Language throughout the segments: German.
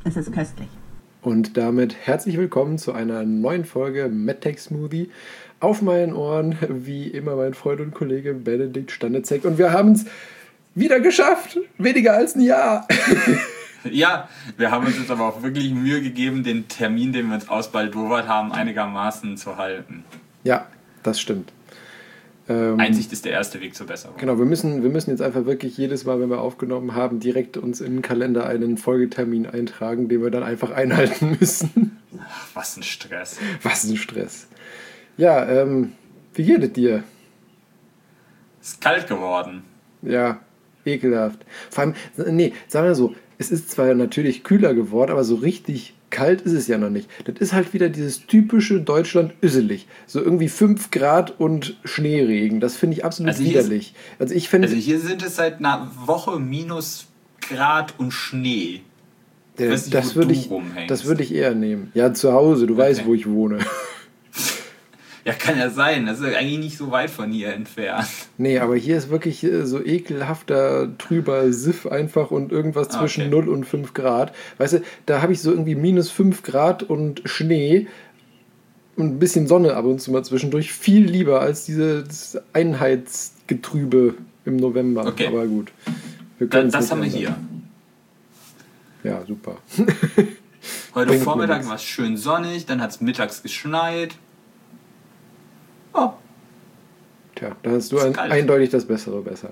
Es ist köstlich. Und damit herzlich willkommen zu einer neuen Folge MedTech Smoothie. Auf meinen Ohren, wie immer, mein Freund und Kollege Benedikt Standezek. Und wir haben es wieder geschafft. Weniger als ein Jahr. Ja, wir haben uns jetzt aber auch wirklich Mühe gegeben, den Termin, den wir uns ausbaldowert haben, einigermaßen zu halten. Ja, das stimmt. Einsicht ist der erste Weg zur Besserung. Genau, wir müssen jetzt einfach wirklich jedes Mal, wenn wir aufgenommen haben, direkt uns in den Kalender einen Folgetermin eintragen, den wir dann einfach einhalten müssen. Ach, was ein Stress. Was ein Stress. Ja, wie geht es dir? Ist kalt geworden. Ja, ekelhaft. Vor allem, nee, sagen wir so, es ist zwar natürlich kühler geworden, aber so richtig kalt ist es ja noch nicht. Das ist halt wieder dieses typische Deutschland-Üsselig. So irgendwie 5 Grad und Schneeregen. Das finde ich absolut widerlich. Also hier sind es seit einer Woche minus Grad und Schnee. Das würde ich eher nehmen. Ja, zu Hause. Du weißt, wo ich wohne. Ja, kann ja sein. Das ist eigentlich nicht so weit von hier entfernt. Nee, aber hier ist wirklich so ekelhafter, trüber Siff einfach und irgendwas zwischen 0 und 5 Grad. Weißt du, da habe ich so irgendwie minus 5 Grad und Schnee und ein bisschen Sonne ab und zu mal zwischendurch. Viel lieber als dieses Einheitsgetrübe im November. Okay. Aber gut. Das haben wir hier. Ja, super. Heute Vormittag war es schön sonnig, dann hat es mittags geschneit. Oh. Tja, da hast du eindeutig das Bessere besser.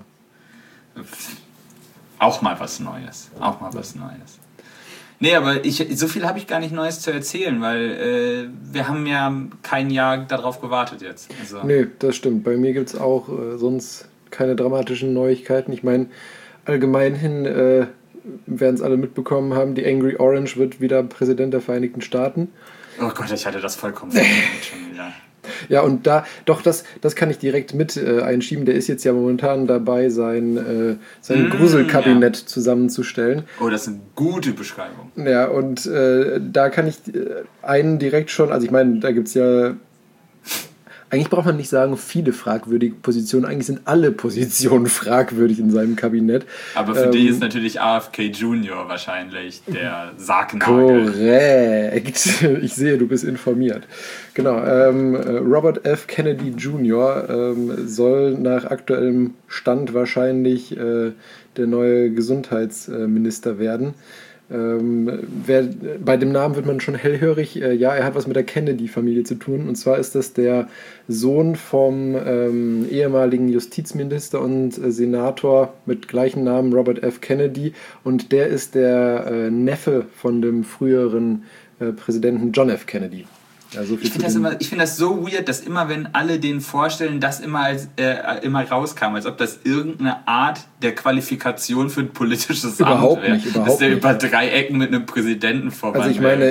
Auch mal was Neues. Nee, aber so viel habe ich gar nicht Neues zu erzählen, weil wir haben ja kein Jahr darauf gewartet jetzt. Also. Nee, das stimmt. Bei mir gibt es auch sonst keine dramatischen Neuigkeiten. Ich meine, allgemein hin werden es alle mitbekommen haben, die Angry Orange wird wieder Präsident der Vereinigten Staaten. Oh Gott, ich hatte das vollkommen vergessen schon wieder. Ja, und das kann ich direkt mit einschieben. Der ist jetzt ja momentan dabei, sein Gruselkabinett zusammenzustellen. Oh, das ist eine gute Beschreibung. Ja, und da kann ich einen direkt schon, also ich meine, da gibt es ja, eigentlich braucht man nicht sagen, viele fragwürdige Positionen. Eigentlich sind alle Positionen fragwürdig in seinem Kabinett. Aber für dich ist natürlich AFK Junior wahrscheinlich der Sargnagel. Korrekt. Ich sehe, du bist informiert. Genau. Robert F. Kennedy Jr. Soll nach aktuellem Stand wahrscheinlich der neue Gesundheitsminister werden. Bei dem Namen wird man schon hellhörig. Ja, er hat was mit der Kennedy-Familie zu tun. Und zwar ist das der Sohn vom ehemaligen Justizminister und Senator mit gleichem Namen, Robert F. Kennedy. Und der ist der Neffe von dem früheren Präsidenten John F. Kennedy. Ja, so ich finde das so weird, dass immer, wenn alle den vorstellen, das immer rauskam, als ob das irgendeine Art der Qualifikation für ein politisches Amt wäre. Dass der über 3 Ecken mit einem Präsidenten vorbei Also ich meine...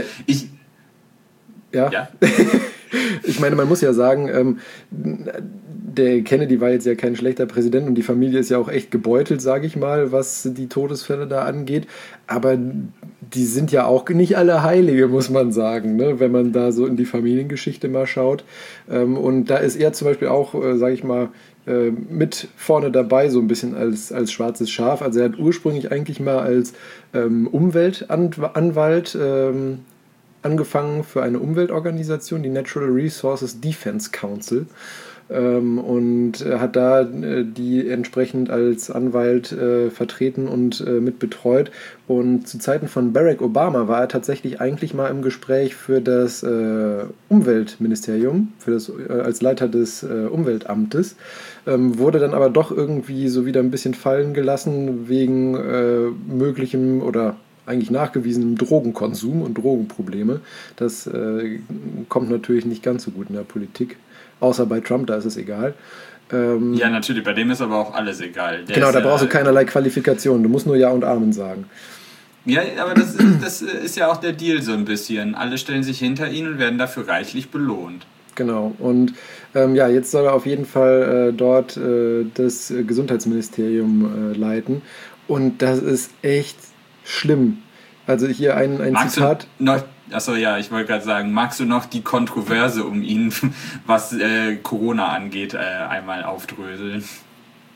Ja. Ich meine, man muss ja sagen, der Kennedy war jetzt ja kein schlechter Präsident und die Familie ist ja auch echt gebeutelt, sage ich mal, was die Todesfälle da angeht. Aber die sind ja auch nicht alle Heilige, muss man sagen, ne? Wenn man da so in die Familiengeschichte mal schaut. Und da ist er zum Beispiel auch, sage ich mal, mit vorne dabei, so ein bisschen als schwarzes Schaf. Also er hat ursprünglich eigentlich mal als Umweltanwalt angefangen für eine Umweltorganisation, die Natural Resources Defense Council, und hat da die entsprechend als Anwalt vertreten und mit betreut. Und zu Zeiten von Barack Obama war er tatsächlich eigentlich mal im Gespräch für das Umweltministerium, als Leiter des Umweltamtes, wurde dann aber doch irgendwie so wieder ein bisschen fallen gelassen wegen möglichem oder eigentlich nachgewiesenem Drogenkonsum und Drogenprobleme. Das kommt natürlich nicht ganz so gut in der Politik. Außer bei Trump, da ist es egal. Ja, natürlich, bei dem ist aber auch alles egal. Genau, da brauchst du keinerlei Qualifikation. Du musst nur Ja und Amen sagen. Ja, aber das ist ja auch der Deal so ein bisschen. Alle stellen sich hinter ihn und werden dafür reichlich belohnt. Genau, und jetzt soll er auf jeden Fall dort das Gesundheitsministerium leiten. Und das ist echt schlimm. Also hier ein Zitat. Achso, ja, ich wollte gerade sagen, magst du noch die Kontroverse um ihn, was Corona angeht, einmal aufdröseln?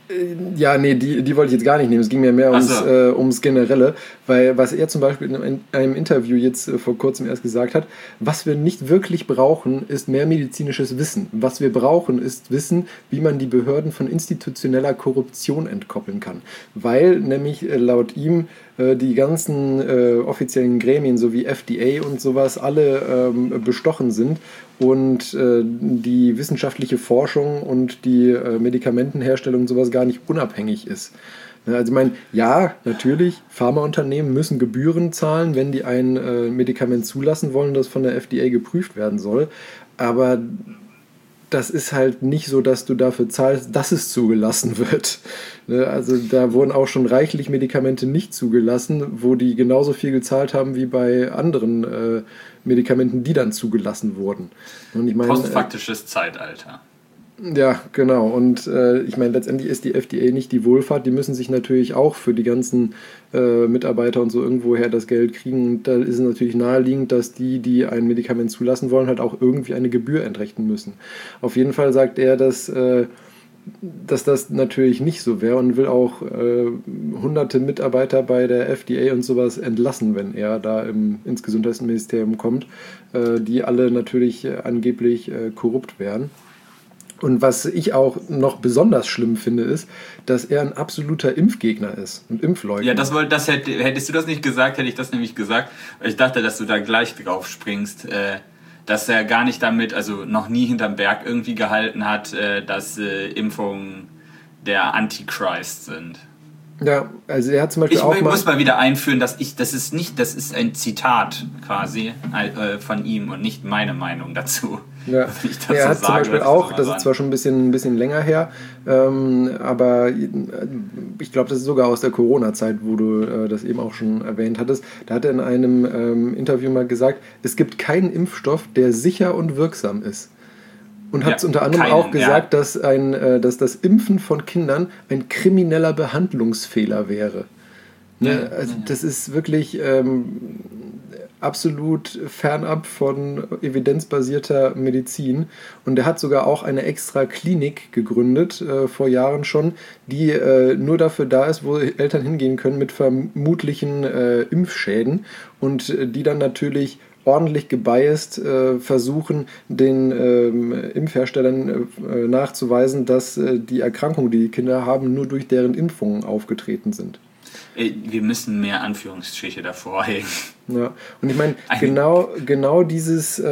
Ja, nee, die wollte ich jetzt gar nicht nehmen. Es ging mir mehr ums Generelle, weil was er zum Beispiel in einem Interview jetzt vor kurzem erst gesagt hat, was wir nicht wirklich brauchen, ist mehr medizinisches Wissen. Was wir brauchen, ist Wissen, wie man die Behörden von institutioneller Korruption entkoppeln kann. Weil nämlich laut ihm die ganzen offiziellen Gremien, so wie FDA und sowas, alle bestochen sind und die wissenschaftliche Forschung und die Medikamentenherstellung und sowas gar nicht unabhängig ist. Also ich meine, ja, natürlich, Pharmaunternehmen müssen Gebühren zahlen, wenn die ein Medikament zulassen wollen, das von der FDA geprüft werden soll, aber das ist halt nicht so, dass du dafür zahlst, dass es zugelassen wird. Also da wurden auch schon reichlich Medikamente nicht zugelassen, wo die genauso viel gezahlt haben wie bei anderen Medikamenten, die dann zugelassen wurden. Und ich meine, postfaktisches Zeitalter. Ja, genau. Und ich meine, letztendlich ist die FDA nicht die Wohlfahrt. Die müssen sich natürlich auch für die ganzen Mitarbeiter und so irgendwoher das Geld kriegen. Und da ist es natürlich naheliegend, dass die ein Medikament zulassen wollen, halt auch irgendwie eine Gebühr entrichten müssen. Auf jeden Fall sagt er, dass das natürlich nicht so wäre und will auch hunderte Mitarbeiter bei der FDA und sowas entlassen, wenn er da ins Gesundheitsministerium kommt, die alle natürlich angeblich korrupt wären. Und was ich auch noch besonders schlimm finde, ist, dass er ein absoluter Impfgegner ist und Impfleugner. Ja, hättest du das nicht gesagt, hätte ich das nämlich gesagt. Ich dachte, dass du da gleich drauf springst, dass er gar nicht damit, also noch nie hinterm Berg irgendwie gehalten hat, dass Impfungen der Antichrist sind. Ja, also er hat zum Beispiel ich muss mal wieder einführen, das ist ein Zitat quasi von ihm und nicht meine Meinung dazu. Ja, er hat zum Beispiel auch, das ist zwar schon ein bisschen länger her, aber ich glaube, das ist sogar aus der Corona-Zeit, wo du das eben auch schon erwähnt hattest. Da hat er in einem Interview mal gesagt, es gibt keinen Impfstoff, der sicher und wirksam ist. Und hat unter anderem auch gesagt, dass das Impfen von Kindern ein krimineller Behandlungsfehler wäre. Ne? Also das ist wirklich absolut fernab von evidenzbasierter Medizin. Und er hat sogar auch eine extra Klinik gegründet, vor Jahren schon, die nur dafür da ist, wo Eltern hingehen können mit vermutlichen Impfschäden und die dann natürlich ordentlich gebiased versuchen, den Impfherstellern nachzuweisen, dass die Erkrankungen, die Kinder haben, nur durch deren Impfungen aufgetreten sind. Wir müssen mehr Anführungsstriche davor hängen. Ja, und ich meine, genau dieses,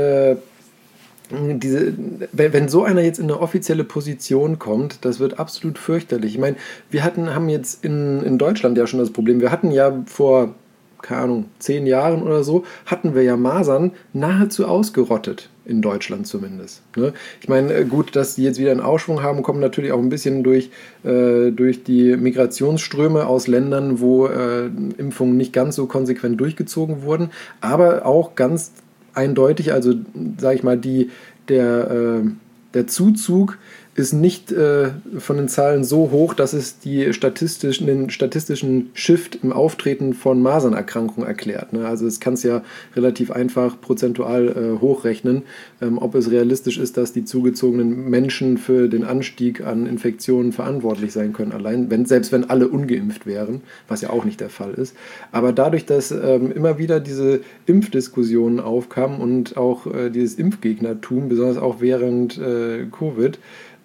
wenn so einer jetzt in eine offizielle Position kommt, das wird absolut fürchterlich. Ich meine, haben jetzt in Deutschland ja schon das Problem, wir hatten ja vor, keine Ahnung, 10 Jahren oder so, hatten wir ja Masern nahezu ausgerottet. In Deutschland zumindest. Ne? Ich meine, gut, dass die jetzt wieder einen Aufschwung haben, kommt natürlich auch ein bisschen durch die Migrationsströme aus Ländern, wo Impfungen nicht ganz so konsequent durchgezogen wurden, aber auch ganz eindeutig, also sage ich mal, der Zuzug ist nicht von den Zahlen so hoch, dass es den statistischen Shift im Auftreten von Masernerkrankungen erklärt. Ne? Also es kann es ja relativ einfach prozentual hochrechnen, ob es realistisch ist, dass die zugezogenen Menschen für den Anstieg an Infektionen verantwortlich sein können, selbst wenn alle ungeimpft wären, was ja auch nicht der Fall ist. Aber dadurch, dass immer wieder diese Impfdiskussionen aufkamen und auch dieses Impfgegnertum, besonders auch während Covid,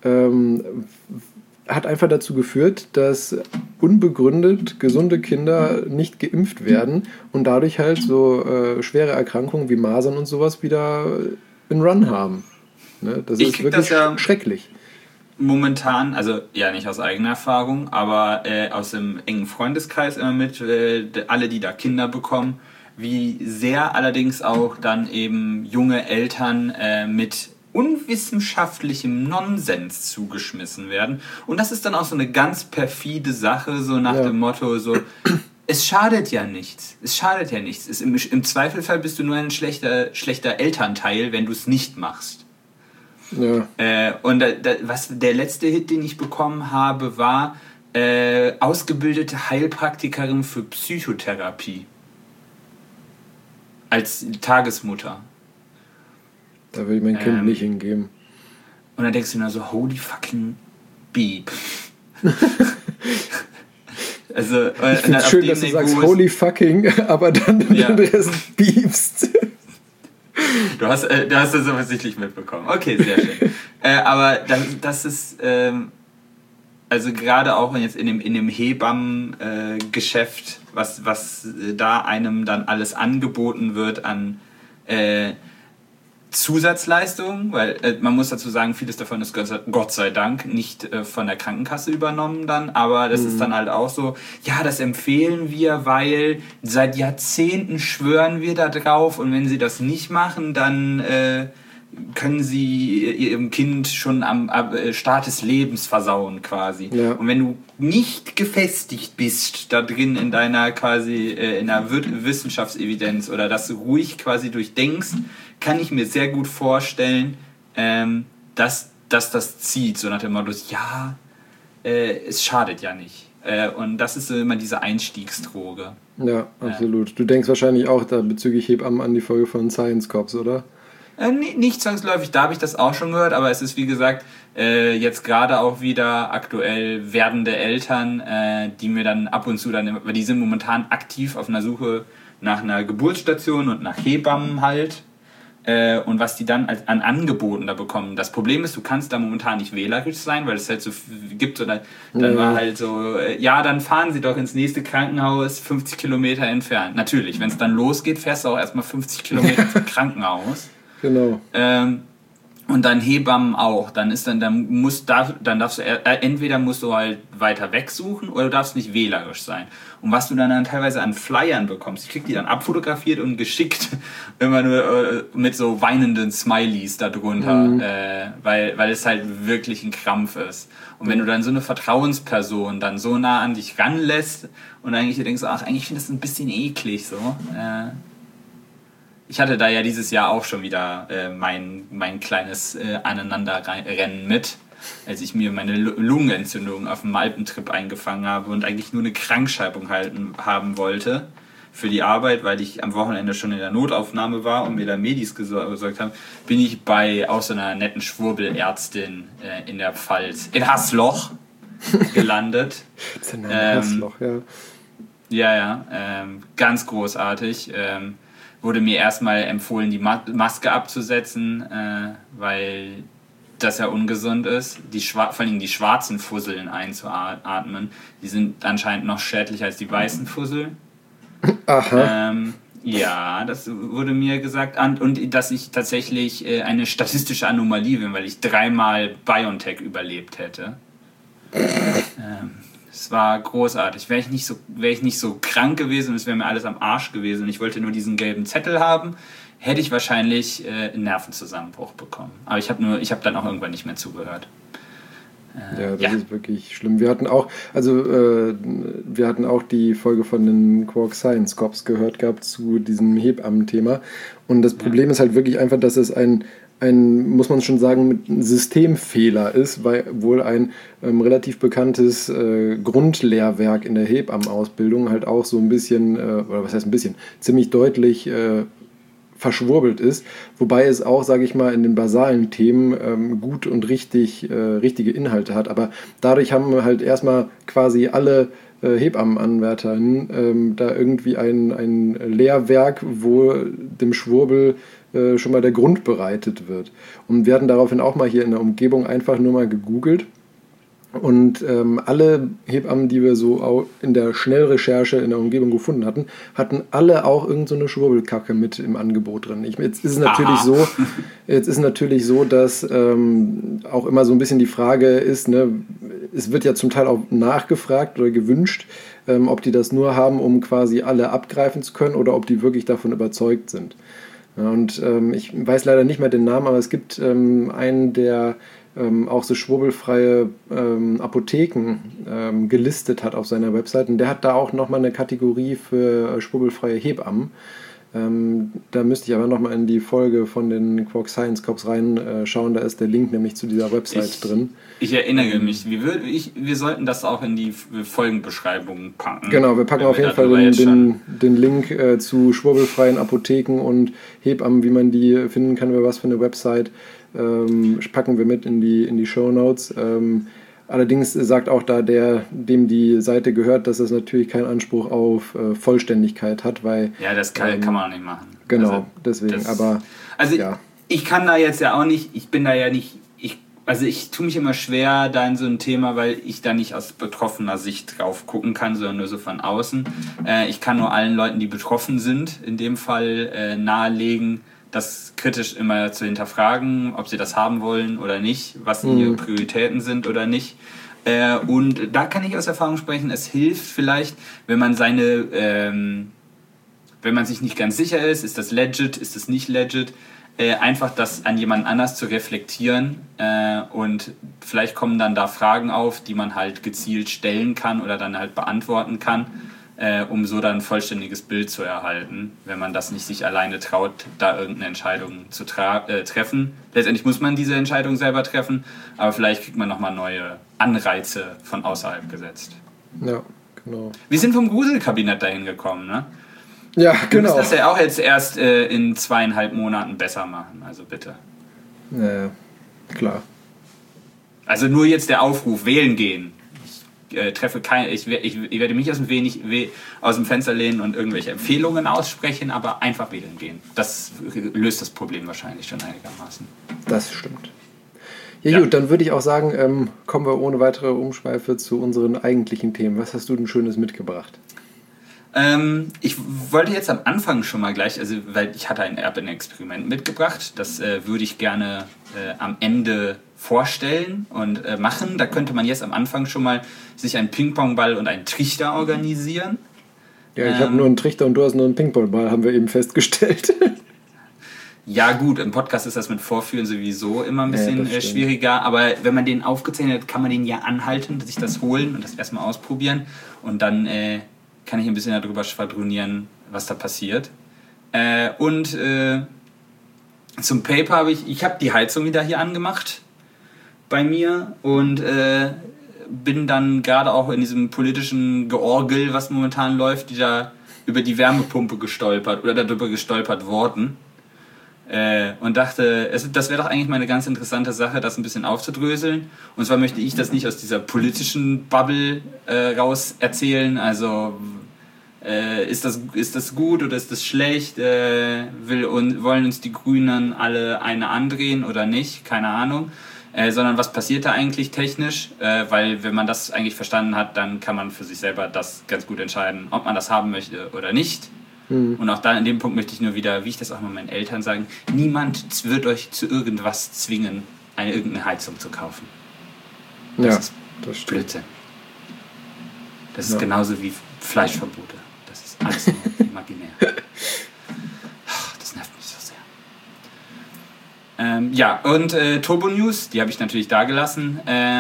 hat einfach dazu geführt, dass unbegründet gesunde Kinder nicht geimpft werden und dadurch halt so schwere Erkrankungen wie Masern und sowas wieder einen Run haben. Ne? Das ist wirklich schrecklich. Momentan, also ja nicht aus eigener Erfahrung, aber aus dem engen Freundeskreis immer mit, alle, die da Kinder bekommen, wie sehr allerdings auch dann eben junge Eltern mit unwissenschaftlichem Nonsens zugeschmissen werden. Und das ist dann auch so eine ganz perfide Sache, so nach dem Motto, so, es schadet ja nichts. Es schadet ja nichts. Im Zweifelfall bist du nur ein schlechter Elternteil, wenn du es nicht machst. Ja. Und der letzte Hit, den ich bekommen habe, war ausgebildete Heilpraktikerin für Psychotherapie. Als Tagesmutter. Da will ich mein Kind nicht hingeben. Und dann denkst du nur so, holy fucking beep. Also, ich finde es schön, dass du sagst holy fucking, aber dann den Rest piepst. Du hast das offensichtlich mitbekommen. Okay, sehr schön. Aber das ist, also gerade auch jetzt in dem Hebammen-Geschäft, was da einem dann alles angeboten wird an Zusatzleistungen, weil man muss dazu sagen, vieles davon ist Gott sei Dank nicht von der Krankenkasse übernommen dann, aber das ist dann halt auch so, ja, das empfehlen wir, weil seit Jahrzehnten schwören wir da drauf und wenn sie das nicht machen, dann können sie ihrem Kind schon am Start des Lebens versauen quasi. Ja. Und wenn du nicht gefestigt bist da drin in deiner quasi in der Wissenschaftsevidenz oder dass du ruhig quasi durchdenkst, kann ich mir sehr gut vorstellen, dass das zieht, so nach dem Motto, ja, es schadet ja nicht. Und das ist so immer diese Einstiegsdroge. Ja, absolut. Du denkst wahrscheinlich auch da bezüglich Hebammen an die Folge von Science Cops, oder? Nicht zwangsläufig, da habe ich das auch schon gehört, aber es ist wie gesagt jetzt gerade auch wieder aktuell werdende Eltern, die mir dann ab und zu weil die sind momentan aktiv auf einer Suche nach einer Geburtsstation und nach Hebammen halt. Und was die dann an Angeboten da bekommen. Das Problem ist, du kannst da momentan nicht wählerisch sein, weil es halt so gibt. Oder dann war halt so, dann fahren sie doch ins nächste Krankenhaus 50 Kilometer entfernt. Natürlich, wenn es dann losgeht, fährst du auch erstmal 50 Kilometer zum Krankenhaus. Genau. Und dann Hebammen auch. Dann darfst du entweder musst du halt weiter weg suchen oder du darfst nicht wählerisch sein. Und was du dann teilweise an Flyern bekommst, ich krieg die dann abfotografiert und geschickt, immer nur mit so weinenden Smileys da drunter, weil es halt wirklich ein Krampf ist. Und wenn du dann so eine Vertrauensperson dann so nah an dich ranlässt und eigentlich denkst, eigentlich finde ich das ein bisschen eklig so. Ich hatte da ja dieses Jahr auch schon wieder mein kleines Aneinanderrennen mit, als ich mir meine Lungenentzündung auf dem Alpentrip eingefangen habe und eigentlich nur eine Krankschreibung haben wollte für die Arbeit, weil ich am Wochenende schon in der Notaufnahme war und mir da Medis gesorgt haben, bin ich bei auch so einer netten Schwurbelärztin in der Pfalz, in Haßloch, gelandet. Das ist ja Haßloch, ja. Ja, ganz großartig. Wurde mir erstmal empfohlen, die Maske abzusetzen, weil das ja ungesund ist. Vor allem die schwarzen Fusseln einzuatmen, die sind anscheinend noch schädlicher als die weißen Fussel. Aha. Ja, das wurde mir gesagt. Und dass ich tatsächlich eine statistische Anomalie bin, weil ich 3-mal BioNTech überlebt hätte. Es war großartig. Wäre ich nicht so krank gewesen und es wäre mir alles am Arsch gewesen und ich wollte nur diesen gelben Zettel haben, hätte ich wahrscheinlich einen Nervenzusammenbruch bekommen. Aber ich habe dann auch irgendwann nicht mehr zugehört. Das ist wirklich schlimm. Wir hatten auch die Folge von den Quark Science Cops gehört gehabt zu diesem Hebammen-Thema. Und das Problem ist halt wirklich einfach, dass es ein, muss man schon sagen, ein Systemfehler ist, weil wohl ein relativ bekanntes Grundlehrwerk in der Hebammenausbildung halt auch so ein bisschen, oder was heißt ein bisschen, ziemlich deutlich verschwurbelt ist, wobei es auch, sage ich mal, in den basalen Themen gut und richtige Inhalte hat, aber dadurch haben halt erstmal quasi alle Hebammenanwärterinnen da irgendwie ein Lehrwerk, wo dem Schwurbel schon mal der Grund bereitet wird. Und wir hatten daraufhin auch mal hier in der Umgebung einfach nur mal gegoogelt und alle Hebammen, die wir so auch in der Schnellrecherche in der Umgebung gefunden hatten alle auch irgend so eine Schwurbelkacke mit im Angebot drin. Jetzt ist es natürlich so, dass auch immer so ein bisschen die Frage ist, ne, es wird ja zum Teil auch nachgefragt oder gewünscht, ob die das nur haben, um quasi alle abgreifen zu können oder ob die wirklich davon überzeugt sind. Ja, und ich weiß leider nicht mehr den Namen, aber es gibt einen, der auch so schwurbelfreie Apotheken gelistet hat auf seiner Website. Und der hat da auch nochmal eine Kategorie für schwurbelfreie Hebammen. Da müsste ich aber nochmal in die Folge von den Quark Science Cops reinschauen. Da ist der Link nämlich zu dieser Website drin. Ich erinnere mich. Wir sollten das auch in die Folgenbeschreibung packen. Genau, wir packen auf jeden Fall den Link zu schwurbelfreien Apotheken und Hebammen, wie man die finden kann, über was für eine Website. Packen wir mit in die Shownotes. Allerdings sagt auch da dem die Seite gehört, dass es natürlich keinen Anspruch auf Vollständigkeit hat, weil... Ja, das kann man auch nicht machen. Genau, also, deswegen, aber... Also ja. Ich kann da jetzt ja auch nicht, ich bin da ja nicht... ich tue mich immer schwer da in so ein Thema, weil ich da nicht aus betroffener Sicht drauf gucken kann, sondern nur so von außen. Ich kann nur allen Leuten, die betroffen sind, in dem Fall nahelegen, das kritisch immer zu hinterfragen, ob sie das haben wollen oder nicht, was ihre Prioritäten sind oder nicht. Und da kann ich aus Erfahrung sprechen, es hilft vielleicht, wenn man wenn man sich nicht ganz sicher ist das legit, ist das nicht legit, einfach das an jemand anders zu reflektieren und vielleicht kommen dann da Fragen auf, die man halt gezielt stellen kann oder dann halt beantworten kann, um so dann ein vollständiges Bild zu erhalten, wenn man das nicht sich alleine traut, da irgendeine Entscheidung zu treffen. Letztendlich muss man diese Entscheidung selber treffen, aber vielleicht kriegt man nochmal neue Anreize von außerhalb gesetzt. Ja, genau. Wir sind vom Gruselkabinett dahin gekommen, ne? Ja, genau. Du musst das ja auch jetzt erst in 2,5 Monaten besser machen, also bitte. Ja, klar. Also nur jetzt der Aufruf, wählen gehen. Ich werde mich aus dem Fenster lehnen und irgendwelche Empfehlungen aussprechen, aber einfach wählen gehen. Das löst das Problem wahrscheinlich schon einigermaßen. Das stimmt. Ja, gut, dann würde ich auch sagen, kommen wir ohne weitere Umschweife zu unseren eigentlichen Themen. Was hast du denn Schönes mitgebracht? Ich wollte jetzt am Anfang schon mal gleich, also weil ich hatte ein Erben-Experiment mitgebracht, das würde ich gerne am Ende vorstellen und machen. Da könnte man jetzt am Anfang schon mal sich einen Ping-Pong-Ball und einen Trichter organisieren. Ja, ich habe nur einen Trichter und du hast nur einen Ping-Pong-Ball, haben wir eben festgestellt. Ja gut, im Podcast ist das mit Vorführen sowieso immer ein bisschen schwieriger, aber wenn man den aufgezeichnet hat, kann man den ja anhalten, sich das holen und das erstmal ausprobieren und dann kann ich ein bisschen darüber schwadronieren, was da passiert. Zum Paper habe ich habe die Heizung wieder hier angemacht bei mir und bin dann gerade auch in diesem politischen Georgel, was momentan läuft, über die Wärmepumpe gestolpert oder darüber gestolpert worden. Und dachte, das wäre doch eigentlich mal eine ganz interessante Sache, das ein bisschen aufzudröseln. Und zwar möchte ich das nicht aus dieser politischen Bubble raus erzählen, also ist das gut oder ist das schlecht, wollen uns die Grünen alle eine andrehen oder nicht, keine Ahnung, sondern was passiert da eigentlich technisch, weil wenn man das eigentlich verstanden hat, dann kann man für sich selber das ganz gut entscheiden, ob man das haben möchte oder nicht. Und auch da in dem Punkt möchte ich nur wieder, wie ich das auch mal meinen Eltern sage, niemand wird euch zu irgendwas zwingen, irgendeine Heizung zu kaufen. Das ist Blödsinn. Das ist genauso wie Fleischverbote. Das ist alles nur imaginär. Das nervt mich so sehr. Turbo News, die habe ich natürlich da gelassen.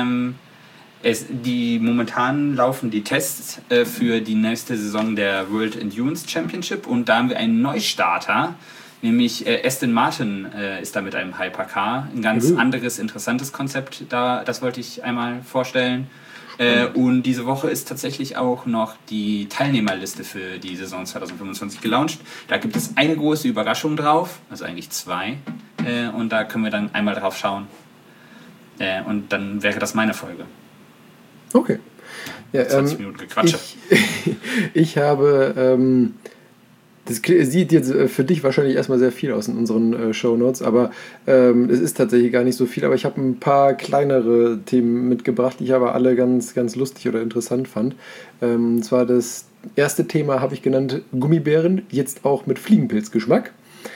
Momentan laufen die Tests für die nächste Saison der World Endurance Championship und da haben wir einen Neustarter, nämlich Aston Martin ist da mit einem Hypercar. Ein ganz anderes, interessantes Konzept, das wollte ich einmal vorstellen. Und diese Woche ist tatsächlich auch noch die Teilnehmerliste für die Saison 2025 gelauncht. Da gibt es eine große Überraschung drauf, also eigentlich 2. Und da können wir dann einmal drauf schauen. Und dann wäre das meine Folge. Okay. Ja, 20 Minuten Gequatsche. Ich habe, das sieht jetzt für dich wahrscheinlich erstmal sehr viel aus in unseren Shownotes, aber es ist tatsächlich gar nicht so viel, aber ich habe ein paar kleinere Themen mitgebracht, die ich aber alle ganz, ganz lustig oder interessant fand. Und zwar das erste Thema habe ich genannt Gummibären, jetzt auch mit Fliegenpilzgeschmack.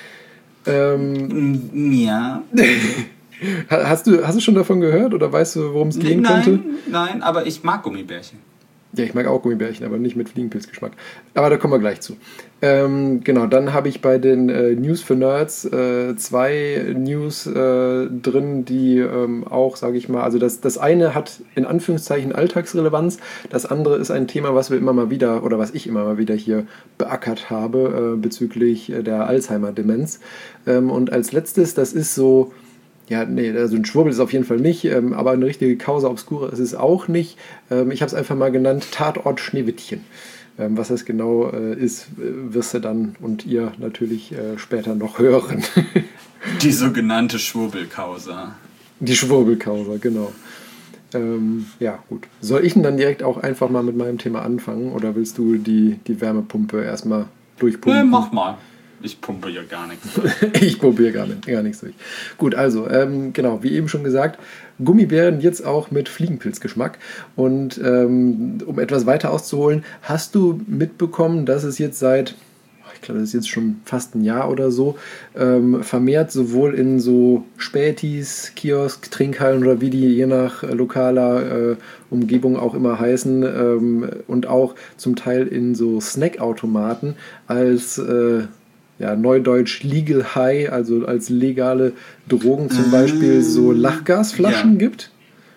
Ja. Hast du schon davon gehört oder weißt du, worum es gehen könnte? Nein, aber ich mag Gummibärchen. Ja, ich mag auch Gummibärchen, aber nicht mit Fliegenpilzgeschmack. Aber da kommen wir gleich zu. Genau, dann habe ich bei den News für Nerds 2 News drin, die auch, sage ich mal, also das eine hat in Anführungszeichen Alltagsrelevanz, das andere ist ein Thema, was wir immer mal wieder, oder was ich immer mal wieder hier beackert habe, bezüglich der Alzheimer-Demenz. Und als letztes, das ist so... Ja, nee, also ein Schwurbel ist es auf jeden Fall nicht, aber eine richtige Causa Obscura ist es auch nicht. Ich habe es einfach mal genannt Tatort Schneewittchen. Was das genau ist, wirst du dann und ihr natürlich später noch hören. Die sogenannte Schwurbelcausa. Die Schwurbelcausa, genau. Ja, gut. Soll ich denn dann direkt auch einfach mal mit meinem Thema anfangen oder willst du die Wärmepumpe erstmal durchpumpen? Mach mal. Ich pumpe ja gar nichts durch. Ich pumpe hier gar nichts durch. Gut, also, genau, wie eben schon gesagt, Gummibären jetzt auch mit Fliegenpilzgeschmack. Und um etwas weiter auszuholen, hast du mitbekommen, dass es jetzt seit, ich glaube, das ist jetzt schon fast ein Jahr oder so, vermehrt sowohl in so Spätis, Kiosk, Trinkhallen oder wie die je nach lokaler Umgebung auch immer heißen und auch zum Teil in so Snackautomaten als neudeutsch Legal High, also als legale Drogen zum Beispiel so Lachgasflaschen gibt?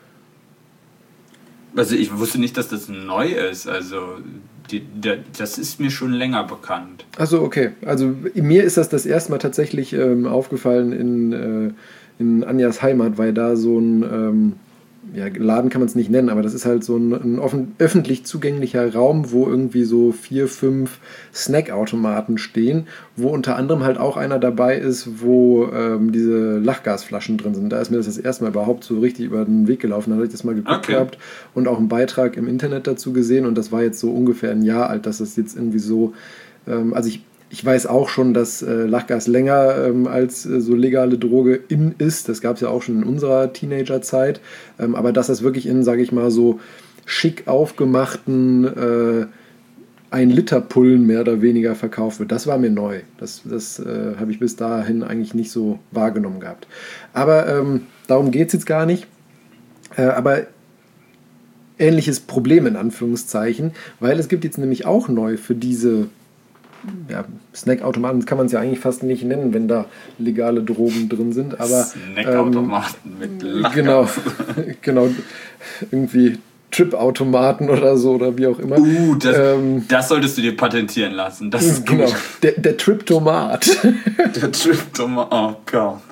Also ich wusste nicht, dass das neu ist. Also das ist mir schon länger bekannt. Also okay. Also mir ist das erste Mal tatsächlich aufgefallen in Anjas Heimat, weil da so ein Laden kann man es nicht nennen, aber das ist halt so ein öffentlich zugänglicher Raum, wo irgendwie so 4, 5 Snackautomaten stehen, wo unter anderem halt auch einer dabei ist, wo diese Lachgasflaschen drin sind. Da ist mir das erste Mal überhaupt so richtig über den Weg gelaufen. Da habe ich das mal geguckt gehabt und auch einen Beitrag im Internet dazu gesehen und das war jetzt so ungefähr ein Jahr alt, dass das jetzt irgendwie so, also ich weiß auch schon, dass Lachgas länger als so legale Droge in ist. Das gab es ja auch schon in unserer Teenagerzeit. Aber dass das wirklich in, sage ich mal, so schick aufgemachten 1-Liter-Pullen mehr oder weniger verkauft wird, das war mir neu. Das habe ich bis dahin eigentlich nicht so wahrgenommen gehabt. Aber darum geht es jetzt gar nicht. Aber ähnliches Problem in Anführungszeichen, weil es gibt jetzt nämlich auch neu für diese Snackautomaten kann man es ja eigentlich fast nicht nennen, wenn da legale Drogen drin sind, aber Snackautomaten mit Lachgas. Genau, irgendwie Trip-Automaten oder so oder wie auch immer. Das solltest du dir patentieren lassen. Das ist genau, der Trip-Tomat. Der Trip-Tomat, oh Gott.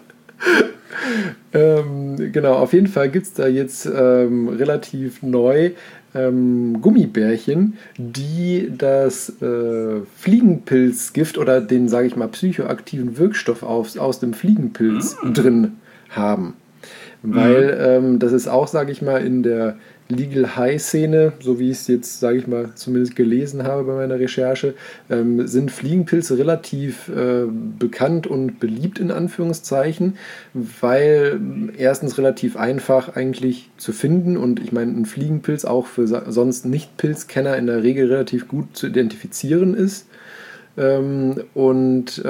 Genau, auf jeden Fall gibt es da jetzt relativ neu Gummibärchen, die das Fliegenpilzgift oder den, sage ich mal, psychoaktiven Wirkstoff aus dem Fliegenpilz drin haben. Weil das ist auch, sage ich mal, in der Legal High-Szene, so wie ich es jetzt, sage ich mal, zumindest gelesen habe bei meiner Recherche, sind Fliegenpilze relativ bekannt und beliebt in Anführungszeichen, weil erstens relativ einfach eigentlich zu finden und ich meine, ein Fliegenpilz auch für sonst Nicht-Pilzkenner in der Regel relativ gut zu identifizieren ist und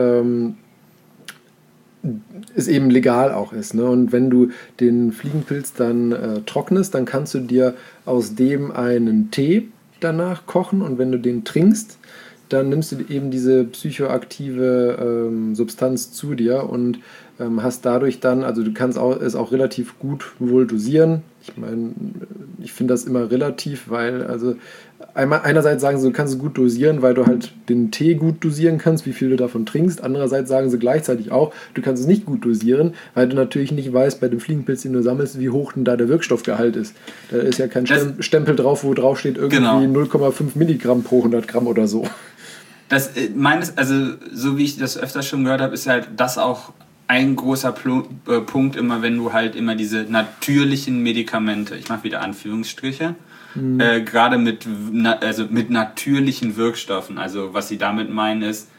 es eben legal auch ist. Ne? Und wenn du den Fliegenpilz dann trocknest, dann kannst du dir aus dem einen Tee danach kochen und wenn du den trinkst, dann nimmst du eben diese psychoaktive Substanz zu dir und hast dadurch dann, also du kannst es auch relativ gut wohl dosieren. Ich meine, ich finde das immer relativ, weil also einerseits sagen sie, du kannst es gut dosieren, weil du halt den Tee gut dosieren kannst, wie viel du davon trinkst. Andererseits sagen sie gleichzeitig auch, du kannst es nicht gut dosieren, weil du natürlich nicht weißt, bei dem Fliegenpilz, den du sammelst, wie hoch denn da der Wirkstoffgehalt ist. Da ist ja kein Stempel drauf, wo drauf steht irgendwie 0,5 Milligramm pro 100 Gramm oder so. Das also so wie ich das öfter schon gehört habe, ist halt das auch ein großer Punkt immer, wenn du halt immer diese natürlichen Medikamente, ich mache wieder Anführungsstriche, gerade mit natürlichen Wirkstoffen, also was sie damit meinen ist,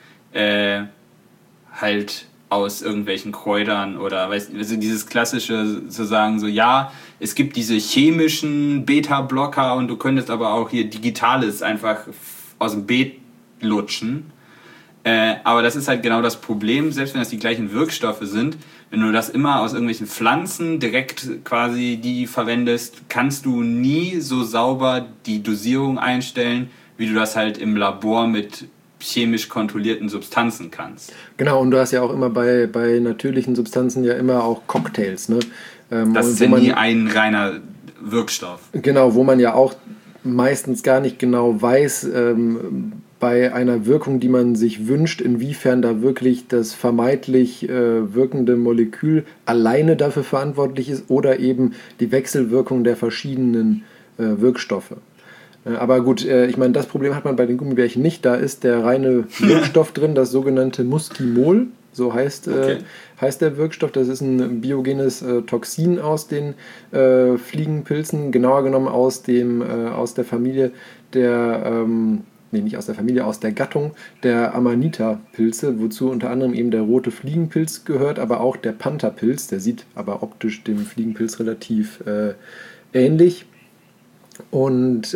halt aus irgendwelchen Kräutern oder also dieses klassische zu sagen, so ja, es gibt diese chemischen Beta-Blocker und du könntest aber auch hier Digitales einfach aus dem Beet lutschen. Aber das ist halt genau das Problem, selbst wenn das die gleichen Wirkstoffe sind, wenn du das immer aus irgendwelchen Pflanzen direkt quasi die verwendest, kannst du nie so sauber die Dosierung einstellen, wie du das halt im Labor mit chemisch kontrollierten Substanzen kannst. Genau, und du hast ja auch immer bei natürlichen Substanzen ja immer auch Cocktails, ne? Das ist ja nie ein reiner Wirkstoff. Genau, wo man ja auch meistens gar nicht genau weiß, bei einer Wirkung, die man sich wünscht, inwiefern da wirklich das vermeintlich wirkende Molekül alleine dafür verantwortlich ist oder eben die Wechselwirkung der verschiedenen Wirkstoffe. Aber gut, ich meine, das Problem hat man bei den Gummibärchen nicht. Da ist der reine Wirkstoff drin, das sogenannte Muskimol. So heißt der Wirkstoff. Das ist ein biogenes Toxin aus den Fliegenpilzen, genauer genommen aus der Familie aus der Gattung der Amanita-Pilze, wozu unter anderem eben der rote Fliegenpilz gehört, aber auch der Pantherpilz. Der sieht aber optisch dem Fliegenpilz relativ ähnlich. Und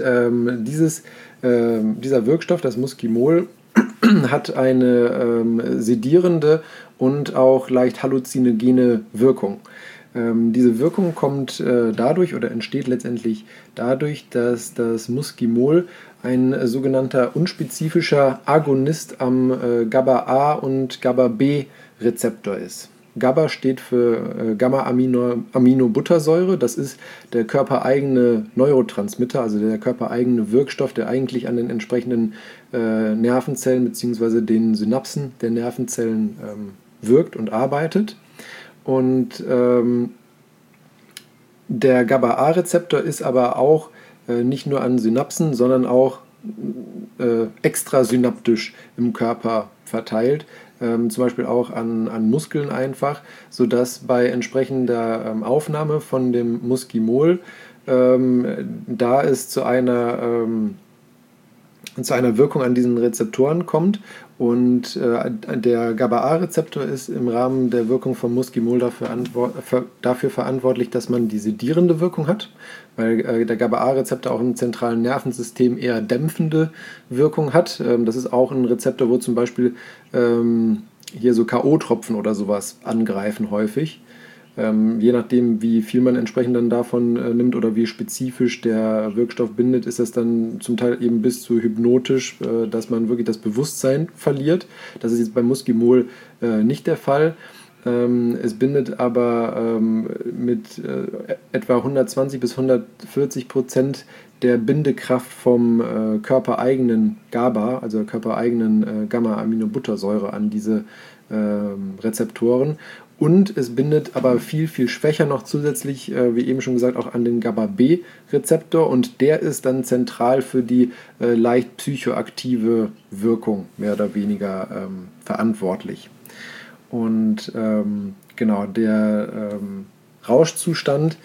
dieser Wirkstoff, das Muskimol, hat eine sedierende und auch leicht halluzinogene Wirkung. Diese Wirkung kommt entsteht letztendlich dadurch, dass das Muskimol ein sogenannter unspezifischer Agonist am GABA-A und GABA-B-Rezeptor ist. GABA steht für Gamma-Aminobuttersäure. Das ist der körpereigene Neurotransmitter, also der körpereigene Wirkstoff, der eigentlich an den entsprechenden Nervenzellen bzw. den Synapsen der Nervenzellen wirkt und arbeitet. Und der GABA-A-Rezeptor ist aber auch nicht nur an Synapsen, sondern auch extrasynaptisch im Körper verteilt. Zum Beispiel auch an Muskeln einfach, sodass bei entsprechender Aufnahme von dem Muskimol da es zu einer Wirkung an diesen Rezeptoren kommt und der GABA-A-Rezeptor ist im Rahmen der Wirkung von Muskimol dafür verantwortlich, dass man die sedierende Wirkung hat, weil der GABA-A-Rezeptor auch im zentralen Nervensystem eher dämpfende Wirkung hat. Das ist auch ein Rezeptor, wo zum Beispiel hier so K.O.-Tropfen oder sowas angreifen häufig. Je nachdem, wie viel man entsprechend dann davon nimmt oder wie spezifisch der Wirkstoff bindet, ist das dann zum Teil eben bis zu hypnotisch, dass man wirklich das Bewusstsein verliert. Das ist jetzt beim Muskimol nicht der Fall. Es bindet aber mit etwa 120 bis 140% der Bindekraft vom körpereigenen GABA, also körpereigenen Gamma-Aminobuttersäure an diese Rezeptoren. Und es bindet aber viel, viel schwächer noch zusätzlich, wie eben schon gesagt, auch an den GABA-B-Rezeptor. Und der ist dann zentral für die leicht psychoaktive Wirkung, mehr oder weniger verantwortlich. Und genau, der Rauschzustand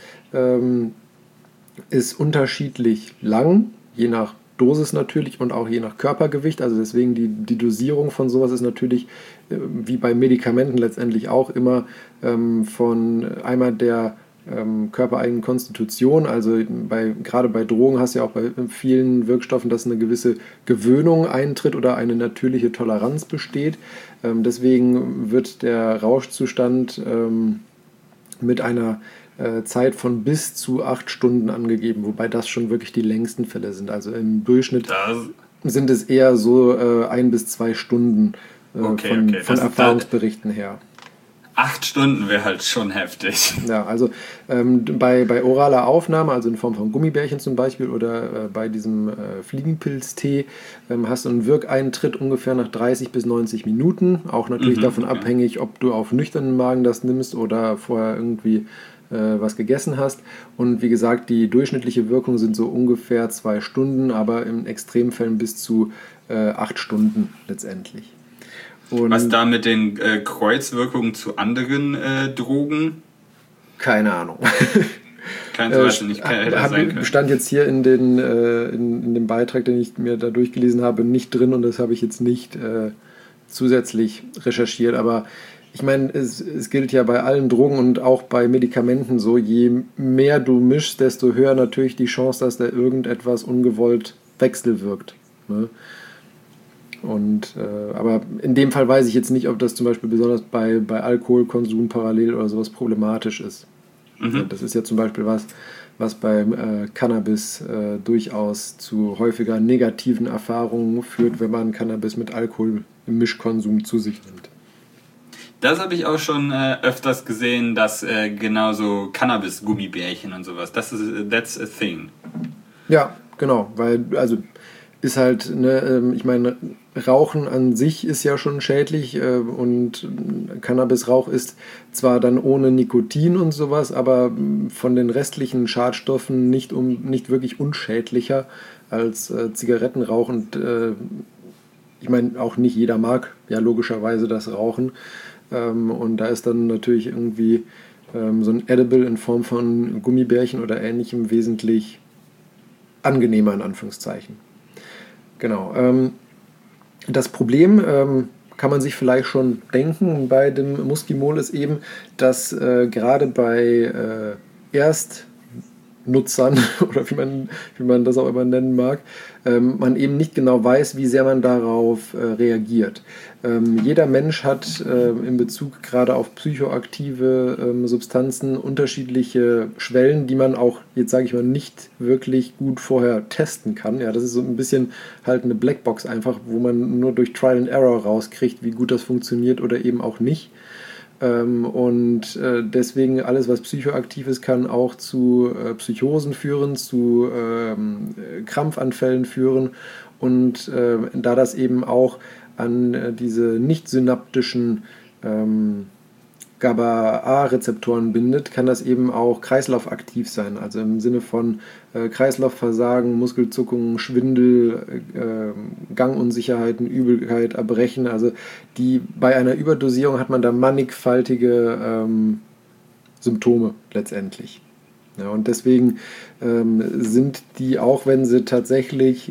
ist unterschiedlich lang, je nach Dosis natürlich und auch je nach Körpergewicht. Also deswegen die Dosierung von sowas ist natürlich wie bei Medikamenten letztendlich auch immer von einmal der körpereigenen Konstitution. Also gerade bei Drogen hast du ja auch bei vielen Wirkstoffen, dass eine gewisse Gewöhnung eintritt oder eine natürliche Toleranz besteht. Deswegen wird der Rauschzustand mit einer Zeit von bis zu 8 Stunden angegeben, wobei das schon wirklich die längsten Fälle sind. Also im Durchschnitt sind es eher so 1 bis 2 Stunden von Erfahrungsberichten her. 8 Stunden wäre halt schon heftig. Ja, also bei oraler Aufnahme, also in Form von Gummibärchen zum Beispiel oder bei diesem Fliegenpilztee, hast du einen Wirkeintritt ungefähr nach 30 bis 90 Minuten. Auch natürlich davon abhängig, ob du auf nüchternen Magen das nimmst oder vorher irgendwie was gegessen hast. Und wie gesagt, die durchschnittliche Wirkung sind so ungefähr 2 Stunden, aber in Extremfällen bis zu 8 Stunden letztendlich. Und was da mit den Kreuzwirkungen zu anderen Drogen? Keine Ahnung. Nicht. Stand jetzt hier in dem Beitrag, den ich mir da durchgelesen habe, nicht drin und das habe ich jetzt nicht zusätzlich recherchiert. Aber ich meine, es gilt ja bei allen Drogen und auch bei Medikamenten so, je mehr du mischst, desto höher natürlich die Chance, dass da irgendetwas ungewollt wechselwirkt. Ne? Und aber in dem Fall weiß ich jetzt nicht, ob das zum Beispiel besonders bei Alkoholkonsum parallel oder sowas problematisch ist. Das ist ja zum Beispiel was beim Cannabis durchaus zu häufiger negativen Erfahrungen führt, wenn man Cannabis mit Alkohol im Mischkonsum zu sich nimmt. Das habe ich auch schon öfters gesehen, dass genauso Cannabis-Gummibärchen und sowas, that's a thing. Ja, genau, weil, also ist halt, ne, ich meine, Rauchen an sich ist ja schon schädlich und Cannabisrauch ist zwar dann ohne Nikotin und sowas, aber von den restlichen Schadstoffen nicht wirklich unschädlicher als Zigarettenrauch und ich meine, auch nicht jeder mag ja logischerweise das Rauchen. Und da ist dann natürlich irgendwie so ein Edible in Form von Gummibärchen oder ähnlichem wesentlich angenehmer, in Anführungszeichen. Genau. Das Problem, kann man sich vielleicht schon denken, bei dem Muskimol ist eben, dass gerade bei Erstnutzern oder wie man das auch immer nennen mag, man eben nicht genau weiß, wie sehr man darauf reagiert. Jeder Mensch hat in Bezug gerade auf psychoaktive Substanzen unterschiedliche Schwellen, die man auch, jetzt sage ich mal, nicht wirklich gut vorher testen kann. Ja, das ist so ein bisschen halt eine Blackbox einfach, wo man nur durch Trial and Error rauskriegt, wie gut das funktioniert oder eben auch nicht. Deswegen alles, was psychoaktiv ist, kann auch zu Psychosen führen, zu Krampfanfällen führen. Und da das eben auch an diese nicht synaptischen GABA-A-Rezeptoren bindet, kann das eben auch kreislaufaktiv sein. Also im Sinne von Kreislaufversagen, Muskelzuckungen, Schwindel, Gangunsicherheiten, Übelkeit, Erbrechen. Also bei einer Überdosierung hat man da mannigfaltige Symptome letztendlich. Ja, und deswegen sind die, auch wenn sie tatsächlich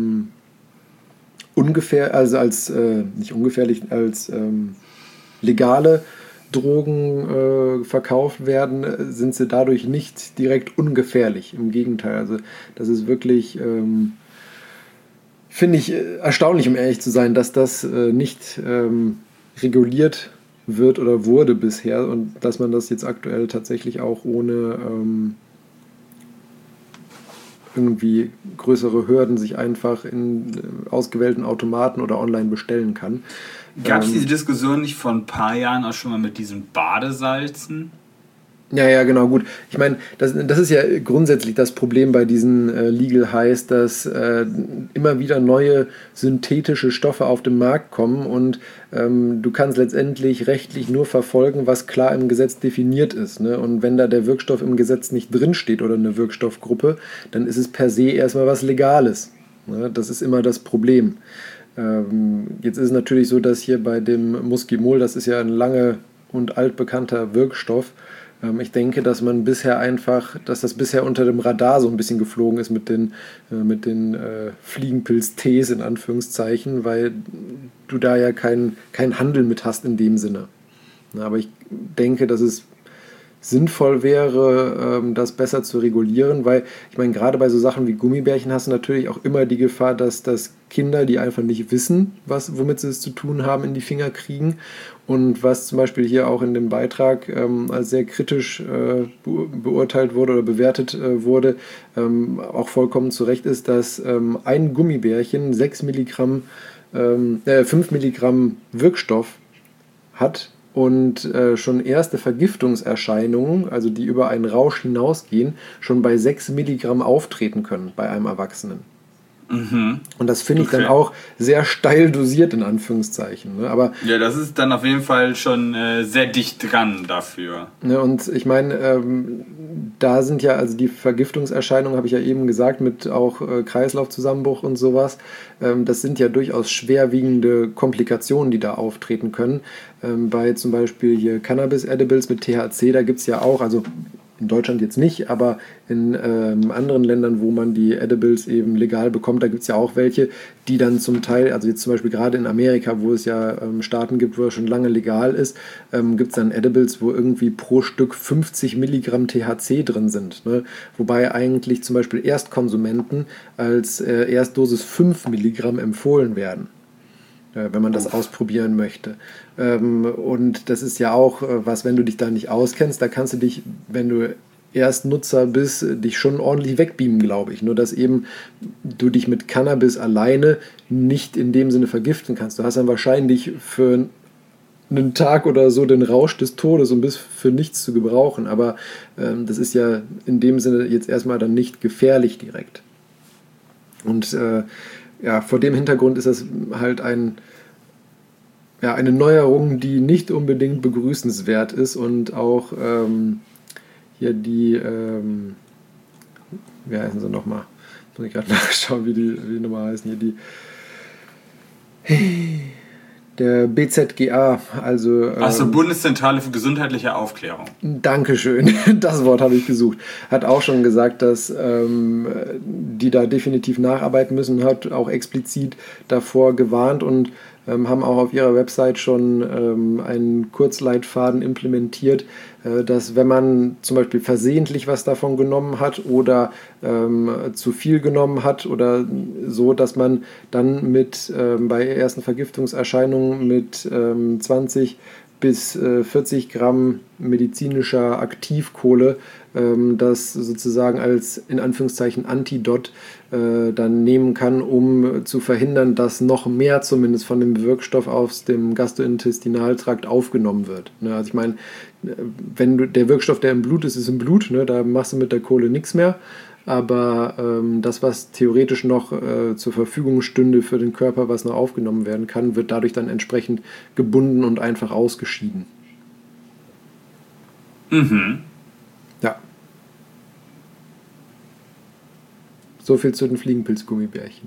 nicht ungefährlich, als legale Drogen verkauft werden, sind sie dadurch nicht direkt ungefährlich. Im Gegenteil, also das ist wirklich, finde ich, erstaunlich, um ehrlich zu sein, dass das nicht reguliert wird oder wurde bisher und dass man das jetzt aktuell tatsächlich auch ohne irgendwie größere Hürden sich einfach in ausgewählten Automaten oder online bestellen kann. Gab es diese Diskussion nicht vor ein paar Jahren auch schon mal mit diesen Badesalzen? Ja, genau, gut. Ich meine, das ist ja grundsätzlich das Problem bei diesen Legal Highs, dass immer wieder neue synthetische Stoffe auf den Markt kommen und du kannst letztendlich rechtlich nur verfolgen, was klar im Gesetz definiert ist. Ne? Und wenn da der Wirkstoff im Gesetz nicht drinsteht oder eine Wirkstoffgruppe, dann ist es per se erstmal was Legales. Ne? Das ist immer das Problem. Jetzt ist es natürlich so, dass hier bei dem Muskimol, das ist ja ein lange und altbekannter Wirkstoff, ich denke, dass das bisher unter dem Radar so ein bisschen geflogen ist mit den Fliegenpilz-Tees in Anführungszeichen, weil du da ja keinen Handel mit hast in dem Sinne. Aber ich denke, dass es sinnvoll wäre, das besser zu regulieren, weil ich meine, gerade bei so Sachen wie Gummibärchen hast du natürlich auch immer die Gefahr, dass Kinder, die einfach nicht wissen, womit sie es zu tun haben, in die Finger kriegen. Und was zum Beispiel hier auch in dem Beitrag als sehr kritisch beurteilt wurde oder bewertet wurde, auch vollkommen zu Recht ist, dass ein Gummibärchen 5 Milligramm Wirkstoff hat und schon erste Vergiftungserscheinungen, also die über einen Rausch hinausgehen, schon bei 6 Milligramm auftreten können bei einem Erwachsenen. Mhm. Und das finde ich dann auch sehr steil dosiert, in Anführungszeichen. Ne? Aber, ja, das ist dann auf jeden Fall schon sehr dicht dran dafür. Ne, und ich meine, da sind ja, also die Vergiftungserscheinungen, habe ich ja eben gesagt, mit auch Kreislaufzusammenbruch und sowas, das sind ja durchaus schwerwiegende Komplikationen, die da auftreten können. Bei zum Beispiel hier Cannabis-Edibles mit THC, da gibt es ja auch, also in Deutschland jetzt nicht, aber in anderen Ländern, wo man die Edibles eben legal bekommt, da gibt es ja auch welche, die dann zum Teil, also jetzt zum Beispiel gerade in Amerika, wo es ja Staaten gibt, wo es schon lange legal ist, gibt es dann Edibles, wo irgendwie pro Stück 50 Milligramm THC drin sind. Ne? Wobei eigentlich zum Beispiel Erstkonsumenten als Erstdosis 5 Milligramm empfohlen werden, wenn man das ausprobieren möchte. Und das ist ja auch was, wenn du dich da nicht auskennst, da kannst du dich, wenn du Erstnutzer bist, dich schon ordentlich wegbeamen, glaube ich. Nur, dass eben du dich mit Cannabis alleine nicht in dem Sinne vergiften kannst. Du hast dann wahrscheinlich für einen Tag oder so den Rausch des Todes und bist für nichts zu gebrauchen. Aber das ist ja in dem Sinne jetzt erstmal dann nicht gefährlich direkt. Und vor dem Hintergrund ist das halt eine Neuerung, die nicht unbedingt begrüßenswert ist und auch hier die, wie heißen sie nochmal? Muss ich gerade nachschauen, wie die nochmal heißen. Hier Der BZGA, also... Achso, Bundeszentrale für gesundheitliche Aufklärung. Dankeschön, das Wort habe ich gesucht. Hat auch schon gesagt, dass die da definitiv nacharbeiten müssen, hat auch explizit davor gewarnt und haben auch auf ihrer Website schon einen Kurzleitfaden implementiert, dass wenn man zum Beispiel versehentlich was davon genommen hat oder zu viel genommen hat oder so, dass man dann bei ersten Vergiftungserscheinungen mit 20 bis 40 Gramm medizinischer Aktivkohle das sozusagen als in Anführungszeichen Antidot dann nehmen kann, um zu verhindern, dass noch mehr zumindest von dem Wirkstoff aus dem Gastrointestinaltrakt aufgenommen wird. Ne, also ich meine, der Wirkstoff, der im Blut ist, ist im Blut, ne, da machst du mit der Kohle nichts mehr. Aber das, was theoretisch noch zur Verfügung stünde für den Körper, was noch aufgenommen werden kann, wird dadurch dann entsprechend gebunden und einfach ausgeschieden. Mhm. Ja. So viel zu den Fliegenpilz-Gummibärchen.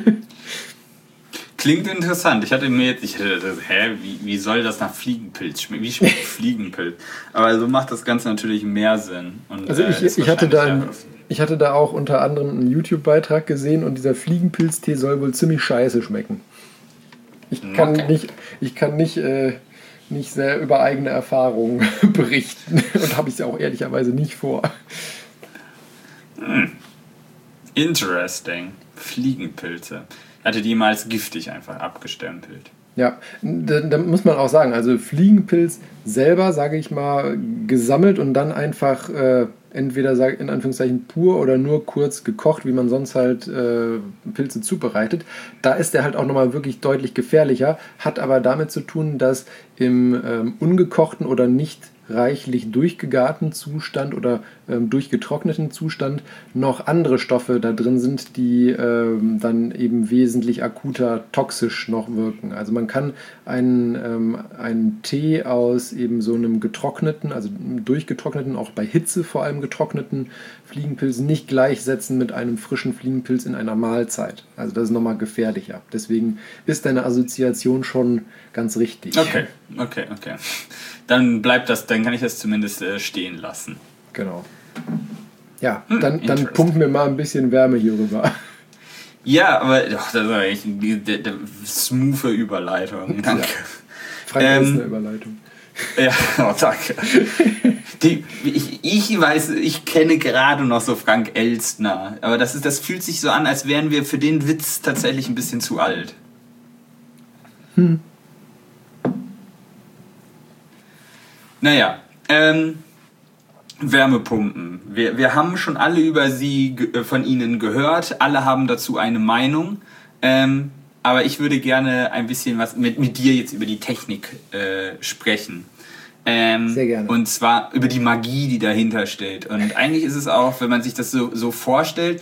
Klingt interessant. Ich hatte wie soll das nach Fliegenpilz schmecken? Wie schmeckt Fliegenpilz? Aber so macht das Ganze natürlich mehr Sinn. Und, also ich hatte da auch unter anderem einen YouTube-Beitrag gesehen und dieser Fliegenpilztee soll wohl ziemlich scheiße schmecken. Ich kann nicht sehr über eigene Erfahrungen berichten und habe ich es ja auch ehrlicherweise nicht vor. Interesting. Fliegenpilze. Ich hatte die mal als giftig einfach abgestempelt. Ja, da muss man auch sagen, also Fliegenpilz selber, sage ich mal, gesammelt und dann einfach entweder in Anführungszeichen pur oder nur kurz gekocht, wie man sonst halt Pilze zubereitet. Da ist der halt auch nochmal wirklich deutlich gefährlicher, hat aber damit zu tun, dass im ungekochten oder nicht reichlich durchgegarten Zustand oder durchgetrockneten Zustand noch andere Stoffe da drin sind, die dann eben wesentlich akuter toxisch noch wirken. Also man kann einen Tee aus eben so einem getrockneten, also durchgetrockneten, auch bei Hitze vor allem getrockneten Fliegenpilz nicht gleichsetzen mit einem frischen Fliegenpilz in einer Mahlzeit. Also das ist nochmal gefährlicher. Deswegen ist deine Assoziation schon ganz richtig. Okay. Dann kann ich das zumindest stehen lassen. Genau. Ja, dann pumpen wir mal ein bisschen Wärme hier rüber. Ja, aber das ist echt eine smooth Überleitung. Danke. Ja. Frank ist eine Überleitung. Ja, danke. Ich weiß, ich kenne gerade noch so Frank Elstner, aber das fühlt sich so an, als wären wir für den Witz tatsächlich ein bisschen zu alt. Naja, Wärmepumpen. Wir haben schon alle über sie von Ihnen gehört. Alle haben dazu eine Meinung. Aber ich würde gerne ein bisschen was mit dir jetzt über die Technik sprechen. Sehr gerne. Und zwar über die Magie, die dahinter steht. Und eigentlich ist es auch, wenn man sich das so vorstellt,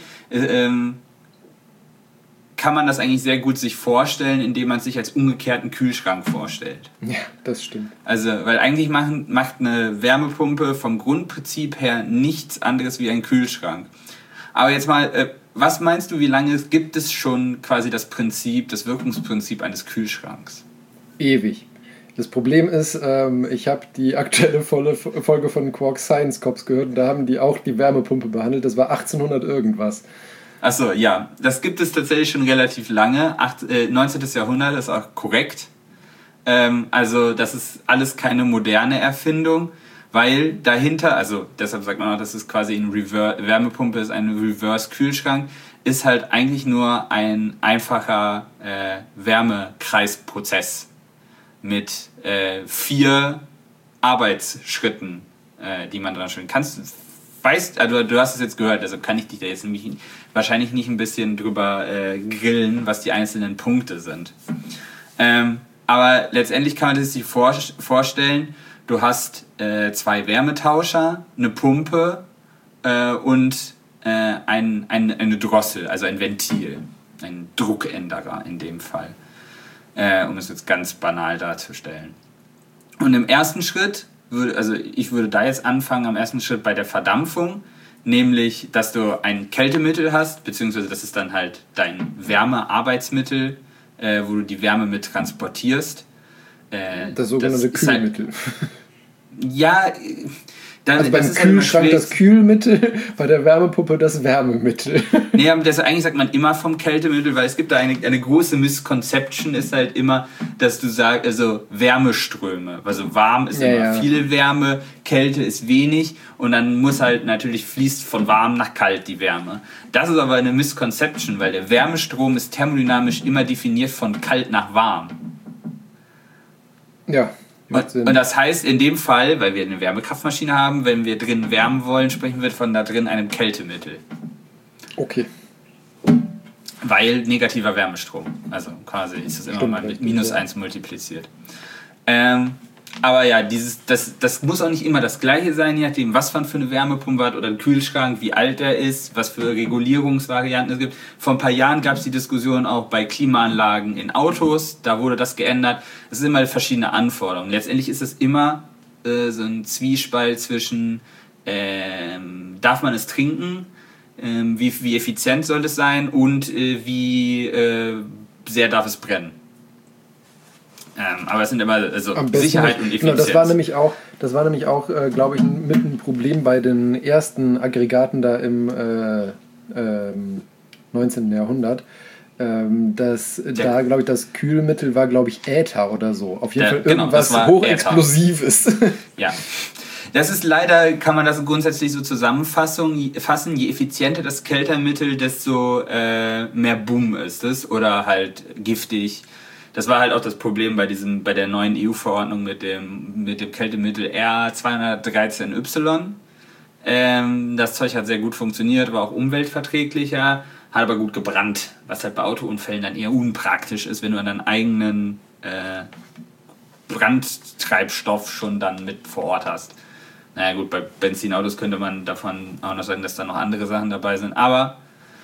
kann man das eigentlich sehr gut sich vorstellen, indem man sich als umgekehrten Kühlschrank vorstellt. Ja, das stimmt. Also, weil eigentlich macht eine Wärmepumpe vom Grundprinzip her nichts anderes wie ein Kühlschrank. Aber jetzt mal, was meinst du, wie lange gibt es schon quasi das Wirkungsprinzip eines Kühlschranks? Ewig. Das Problem ist, ich habe die aktuelle Folge von Quark Science Cops gehört und da haben die auch die Wärmepumpe behandelt. Das war 1800 irgendwas. Achso, ja. Das gibt es tatsächlich schon relativ lange. 19. Jahrhundert ist auch korrekt. Also das ist alles keine moderne Erfindung, weil dahinter, also deshalb sagt man auch, das ist quasi Wärmepumpe ist ein Reverse-Kühlschrank, ist halt eigentlich nur ein einfacher Wärmekreisprozess mit 4 Arbeitsschritten, die man dran stellen kann. Also du hast es jetzt gehört, also kann ich dich da jetzt wahrscheinlich nicht ein bisschen drüber grillen, was die einzelnen Punkte sind. Aber letztendlich kann man sich vorstellen, du hast 2 Wärmetauscher, eine Pumpe und eine Drossel, also ein Ventil, ein Druckänderer in dem Fall, um es jetzt ganz banal darzustellen. Und im ersten Schritt, ich würde da jetzt anfangen, am ersten Schritt bei der Verdampfung, nämlich, dass du ein Kältemittel hast, beziehungsweise das ist dann halt dein Wärmearbeitsmittel, wo du die Wärme mit transportierst. das sogenannte Kühlmittel. Halt, ja, dann, also beim Kühlschrank das Kühlmittel, bei der Wärmepumpe das Wärmemittel. Nee, eigentlich sagt man immer vom Kältemittel, weil es gibt da eine große Misconception, ist halt immer, dass du sagst, also Wärmeströme. Also warm ist immer viel Wärme, Kälte ist wenig und dann muss halt natürlich fließt von warm nach kalt die Wärme. Das ist aber eine Misconception, weil der Wärmestrom ist thermodynamisch immer definiert von kalt nach warm. Ja. Und das heißt in dem Fall, weil wir eine Wärmekraftmaschine haben, wenn wir drin wärmen wollen, sprechen wir von da drin einem Kältemittel. Okay. Weil negativer Wärmestrom. Also quasi ist das immer mal mit -1 multipliziert. Aber ja, das muss auch nicht immer das Gleiche sein, je nachdem, was man für eine Wärmepumpe hat oder ein Kühlschrank, wie alt er ist, was für Regulierungsvarianten es gibt. Vor ein paar Jahren gab es die Diskussion auch bei Klimaanlagen in Autos, da wurde das geändert. Es sind immer verschiedene Anforderungen. Letztendlich ist es immer so ein Zwiespalt zwischen, darf man es trinken, wie effizient soll es sein und wie sehr darf es brennen. Aber es sind immer Sicherheit und Effizienz. Genau, das war nämlich auch, glaube ich, mit ein Problem bei den ersten Aggregaten da im 19. Jahrhundert. Da, glaube ich, das Kühlmittel war, glaube ich, Äther oder so. Auf jeden Fall irgendwas Hochexplosives. Ja. Das ist leider, kann man das grundsätzlich so zusammenfassen, je effizienter das Kältemittel, desto mehr Boom ist es oder halt giftig. Das war halt auch das Problem bei der neuen EU-Verordnung mit dem Kältemittel R213Y. Das Zeug hat sehr gut funktioniert, war auch umweltverträglicher, hat aber gut gebrannt, was halt bei Autounfällen dann eher unpraktisch ist, wenn du einen eigenen Brandtreibstoff schon dann mit vor Ort hast. Naja gut, bei Benzinautos könnte man davon auch noch sagen, dass da noch andere Sachen dabei sind, aber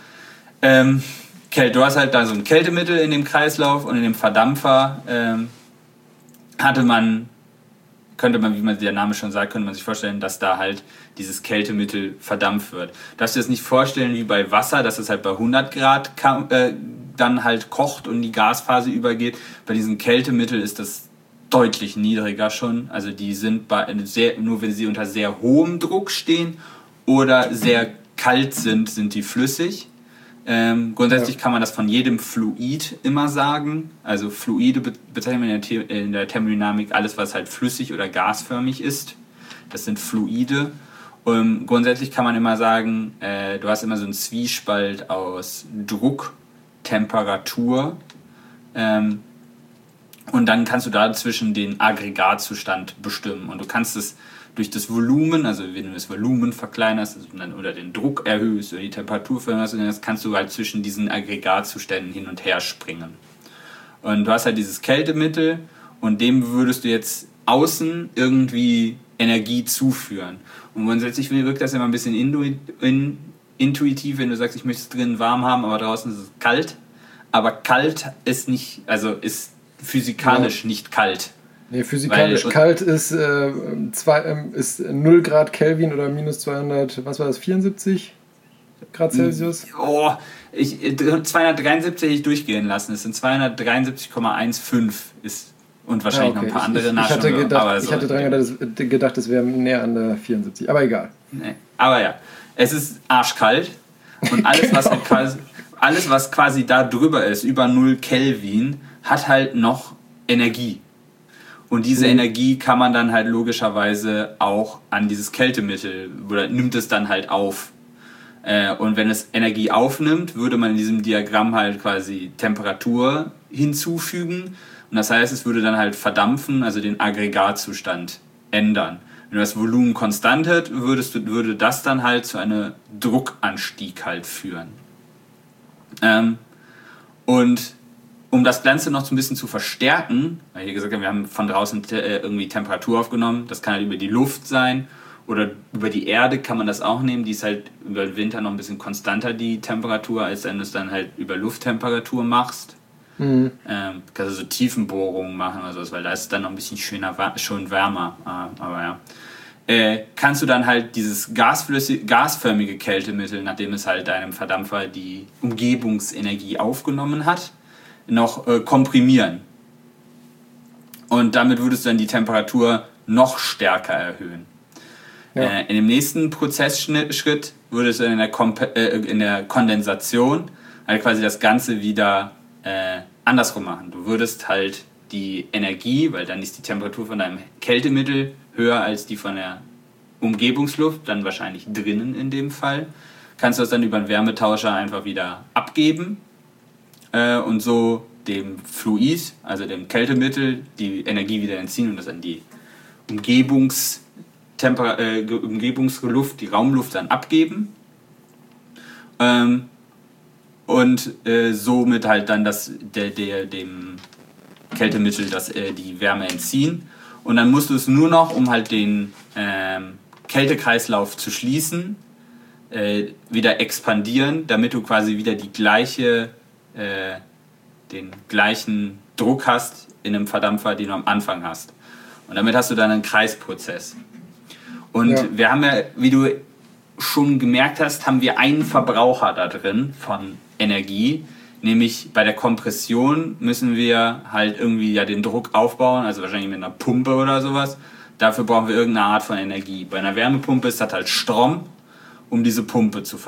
du hast halt da so ein Kältemittel in dem Kreislauf und in dem Verdampfer könnte man, wie man der Name schon sagt, könnte man sich vorstellen, dass da halt dieses Kältemittel verdampft wird. Du darfst dir das nicht vorstellen wie bei Wasser, dass es halt bei 100 Grad dann halt kocht und die Gasphase übergeht. Bei diesem Kältemittel ist das deutlich niedriger schon. Also die sind nur wenn sie unter sehr hohem Druck stehen oder sehr kalt sind die flüssig. Grundsätzlich kann man das von jedem Fluid immer sagen. Also Fluide bezeichnet man in der Thermodynamik alles, was halt flüssig oder gasförmig ist. Das sind Fluide. Grundsätzlich kann man immer sagen, du hast immer so einen Zwiespalt aus Druck, Temperatur und dann kannst du dazwischen den Aggregatzustand bestimmen. Und du kannst es durch das Volumen, also wenn du das Volumen verkleinerst oder den Druck erhöhst oder die Temperatur veränderst, dann kannst du halt zwischen diesen Aggregatzuständen hin und her springen. Und du hast halt dieses Kältemittel und dem würdest du jetzt außen irgendwie Energie zuführen. Und grundsätzlich wirkt das immer ein bisschen intuitiv, wenn du sagst, ich möchte es drinnen warm haben, aber draußen ist es kalt. Aber kalt ist nicht, also ist physikalisch nicht kalt. Nee, physikalisch kalt ist 0 Grad Kelvin oder minus 200, was war das, 74 Grad Celsius? 273 hätte ich durchgehen lassen. Es sind 273,15 ist und wahrscheinlich noch ein paar andere Nachschläge. Ich hatte dran gedacht, es wäre näher an der 74, aber egal. Nee. Aber ja, es ist arschkalt und alles, was quasi da drüber ist, über 0 Kelvin, hat halt noch Energie. Und diese Energie kann man dann halt logischerweise auch an dieses Kältemittel oder nimmt es dann halt auf. Und wenn es Energie aufnimmt, würde man in diesem Diagramm halt quasi Temperatur hinzufügen. Und das heißt, es würde dann halt verdampfen, also den Aggregatzustand ändern. Wenn das Volumen konstant hält, würde das dann halt zu einem Druckanstieg halt führen. Und um das Ganze noch so ein bisschen zu verstärken, weil hier gesagt haben, wir haben von draußen irgendwie Temperatur aufgenommen, das kann halt über die Luft sein oder über die Erde kann man das auch nehmen, die ist halt über den Winter noch ein bisschen konstanter, die Temperatur, als wenn du es dann halt über Lufttemperatur machst. Mhm. Kannst du so Tiefenbohrungen machen oder so, weil da ist es dann noch ein bisschen schön wärmer, aber ja. Kannst du dann halt dieses gasförmige Kältemittel, nachdem es halt deinem Verdampfer die Umgebungsenergie aufgenommen hat, noch komprimieren. Und damit würdest du dann die Temperatur noch stärker erhöhen. Ja. In dem nächsten Prozessschritt würdest du in der Kondensation halt quasi das Ganze wieder andersrum machen. Du würdest halt die Energie, weil dann ist die Temperatur von deinem Kältemittel höher als die von der Umgebungsluft, dann wahrscheinlich drinnen in dem Fall, kannst du das dann über einen Wärmetauscher einfach wieder abgeben und so dem Fluid, also dem Kältemittel, die Energie wieder entziehen und das an die Umgebungsluft, die Raumluft dann abgeben und somit halt dann dem Kältemittel die Wärme entziehen. Und dann musst du es nur noch, um halt den Kältekreislauf zu schließen, wieder expandieren, damit du quasi wieder den gleichen Druck hast in einem Verdampfer, den du am Anfang hast. Und damit hast du dann einen Kreisprozess. Und wir haben ja, wie du schon gemerkt hast, haben wir einen Verbraucher da drin von Energie. Nämlich bei der Kompression müssen wir halt irgendwie ja den Druck aufbauen, also wahrscheinlich mit einer Pumpe oder sowas. Dafür brauchen wir irgendeine Art von Energie. Bei einer Wärmepumpe ist das halt Strom, um diese Pumpe zu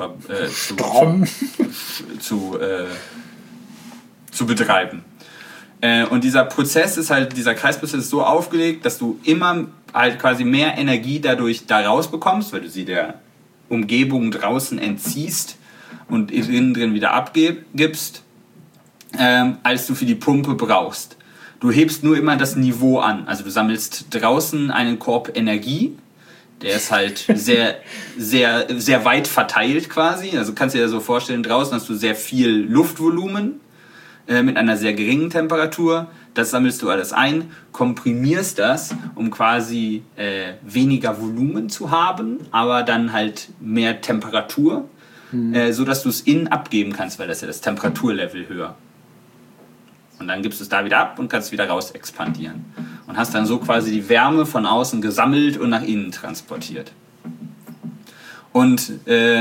betreiben. Und dieser Prozess ist halt, dieser Kreisprozess ist so aufgelegt, dass du immer halt quasi mehr Energie dadurch da rausbekommst, weil du sie der Umgebung draußen entziehst und innen drin wieder abgibst, als du für die Pumpe brauchst. Du hebst nur immer das Niveau an. Also du sammelst draußen einen Korb Energie, der ist halt sehr, sehr, sehr weit verteilt quasi. Also kannst du dir so vorstellen, draußen hast du sehr viel Luftvolumen mit einer sehr geringen Temperatur. Das sammelst du alles ein, komprimierst das, um quasi weniger Volumen zu haben, aber dann halt mehr Temperatur, so dass du es innen abgeben kannst, weil das ist ja das Temperaturlevel höher. Und dann gibst du es da wieder ab und kannst wieder raus expandieren. Und hast dann so quasi die Wärme von außen gesammelt und nach innen transportiert. Und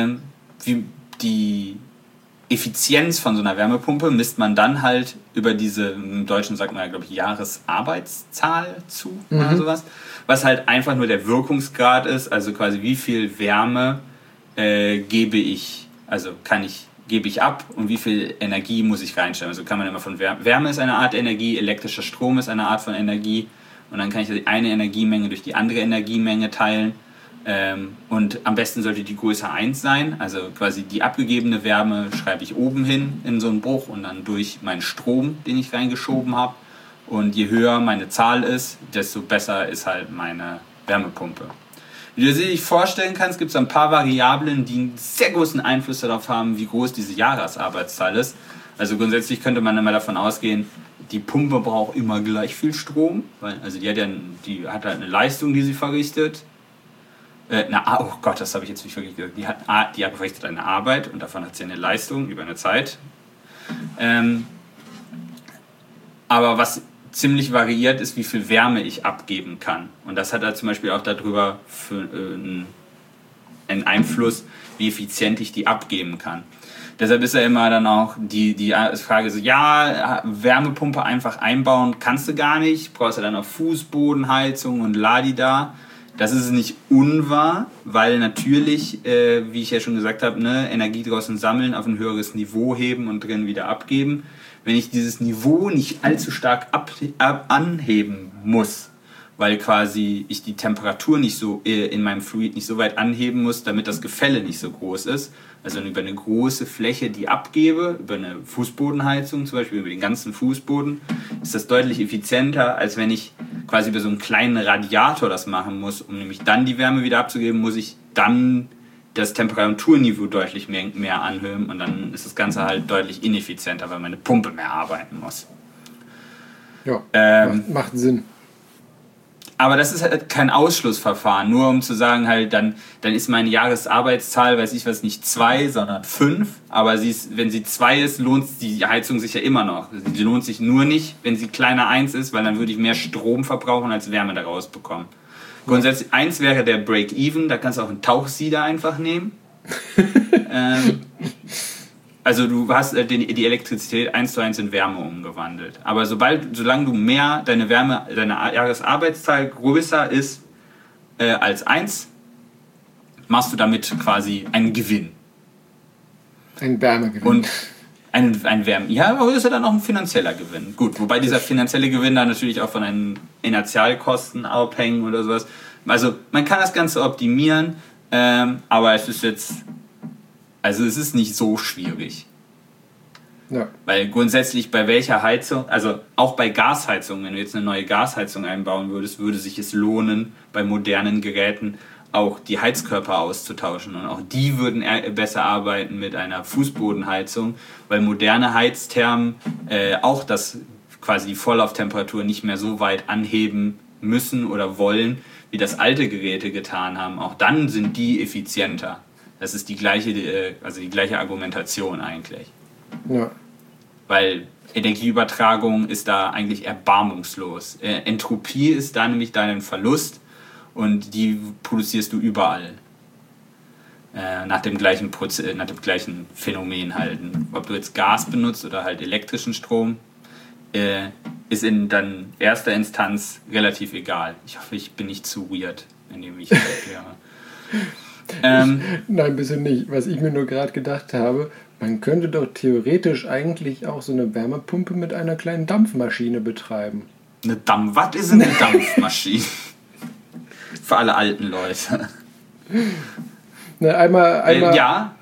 die Effizienz von so einer Wärmepumpe misst man dann halt über diese, im Deutschen sagt man ja, glaube ich, Jahresarbeitszahl zu oder sowas, was halt einfach nur der Wirkungsgrad ist, also quasi wie viel Wärme gebe ich ab und wie viel Energie muss ich reinstellen. Also kann man immer von Wärme ist eine Art Energie, elektrischer Strom ist eine Art von Energie und dann kann ich die eine Energiemenge durch die andere Energiemenge teilen. Und am besten sollte die Größe 1 sein, also quasi die abgegebene Wärme schreibe ich oben hin in so einen Bruch und dann durch meinen Strom, den ich reingeschoben habe. Und je höher meine Zahl ist, desto besser ist halt meine Wärmepumpe. Wie du dir vorstellen kannst, gibt es ein paar Variablen, die einen sehr großen Einfluss darauf haben, wie groß diese Jahresarbeitszahl ist. Also grundsätzlich könnte man immer davon ausgehen, die Pumpe braucht immer gleich viel Strom, weil also die hat halt eine Leistung, die sie verrichtet. Oh Gott, das habe ich jetzt nicht wirklich gesagt. Die verrichtet eine Arbeit und davon hat sie eine Leistung über eine Zeit. Aber was ziemlich variiert ist, wie viel Wärme ich abgeben kann. Und das hat halt zum Beispiel auch darüber einen Einfluss, wie effizient ich die abgeben kann. Deshalb ist ja immer dann auch die Frage so, ja, Wärmepumpe einfach einbauen kannst du gar nicht, brauchst du dann auch Fußbodenheizung und Ladida. Das ist nicht unwahr, weil natürlich, wie ich ja schon gesagt habe, Energie draußen sammeln, auf ein höheres Niveau heben und drin wieder abgeben. Wenn ich dieses Niveau nicht allzu stark anheben muss, weil quasi ich die Temperatur nicht so in meinem Fluid nicht so weit anheben muss, damit das Gefälle nicht so groß ist, also über eine große Fläche, die abgebe, über eine Fußbodenheizung, zum Beispiel über den ganzen Fußboden, ist das deutlich effizienter, als wenn ich quasi über so einen kleinen Radiator das machen muss, um nämlich dann die Wärme wieder abzugeben, muss ich dann das Temperaturniveau deutlich mehr anhöhen und dann ist das Ganze halt deutlich ineffizienter, weil meine Pumpe mehr arbeiten muss. Ja, macht Sinn. Aber das ist halt kein Ausschlussverfahren, nur um zu sagen, halt, dann ist meine Jahresarbeitszahl, weiß ich was, nicht 2, sondern 5. Aber wenn sie 2 ist, lohnt die Heizung sich ja immer noch. Sie lohnt sich nur nicht, wenn sie kleiner 1 ist, weil dann würde ich mehr Strom verbrauchen, als Wärme daraus bekommen. Grundsätzlich 1 wäre der Break-Even, da kannst du auch einen Tauchsieder einfach nehmen. also du hast die Elektrizität 1:1 in Wärme umgewandelt. Aber solange du mehr, deine Jahresarbeitszahl größer ist als 1, machst du damit quasi einen Gewinn. Ein Wärmegewinn. Und ein Wärme. Ja, aber das ist ja dann auch ein finanzieller Gewinn. Gut, wobei dieser finanzielle Gewinn dann natürlich auch von den Inertialkosten abhängen oder sowas. Also man kann das Ganze optimieren, aber es ist nicht so schwierig. Ja. Weil grundsätzlich bei welcher Heizung, also auch bei Gasheizung, wenn du jetzt eine neue Gasheizung einbauen würdest, würde sich es lohnen, bei modernen Geräten auch die Heizkörper auszutauschen. Und auch die würden besser arbeiten mit einer Fußbodenheizung, weil moderne Heizthermen auch quasi die Vorlauftemperatur nicht mehr so weit anheben müssen oder wollen, wie das alte Geräte getan haben. Auch dann sind die effizienter. Das ist die gleiche Argumentation eigentlich. Ja. Weil Energieübertragung ist da eigentlich erbarmungslos. Entropie ist da nämlich dein Verlust und die produzierst du überall. Nach dem gleichen Phänomen halten. Ob du jetzt Gas benutzt oder halt elektrischen Strom, ist in dann erster Instanz relativ egal. Ich hoffe, ich bin nicht zu weird, indem ich das erkläre. Nein, ein bisschen nicht. Was ich mir nur gerade gedacht habe, man könnte doch theoretisch eigentlich auch so eine Wärmepumpe mit einer kleinen Dampfmaschine betreiben. Was ist eine Dampfmaschine? Für alle alten Leute. Na, einmal. Ja.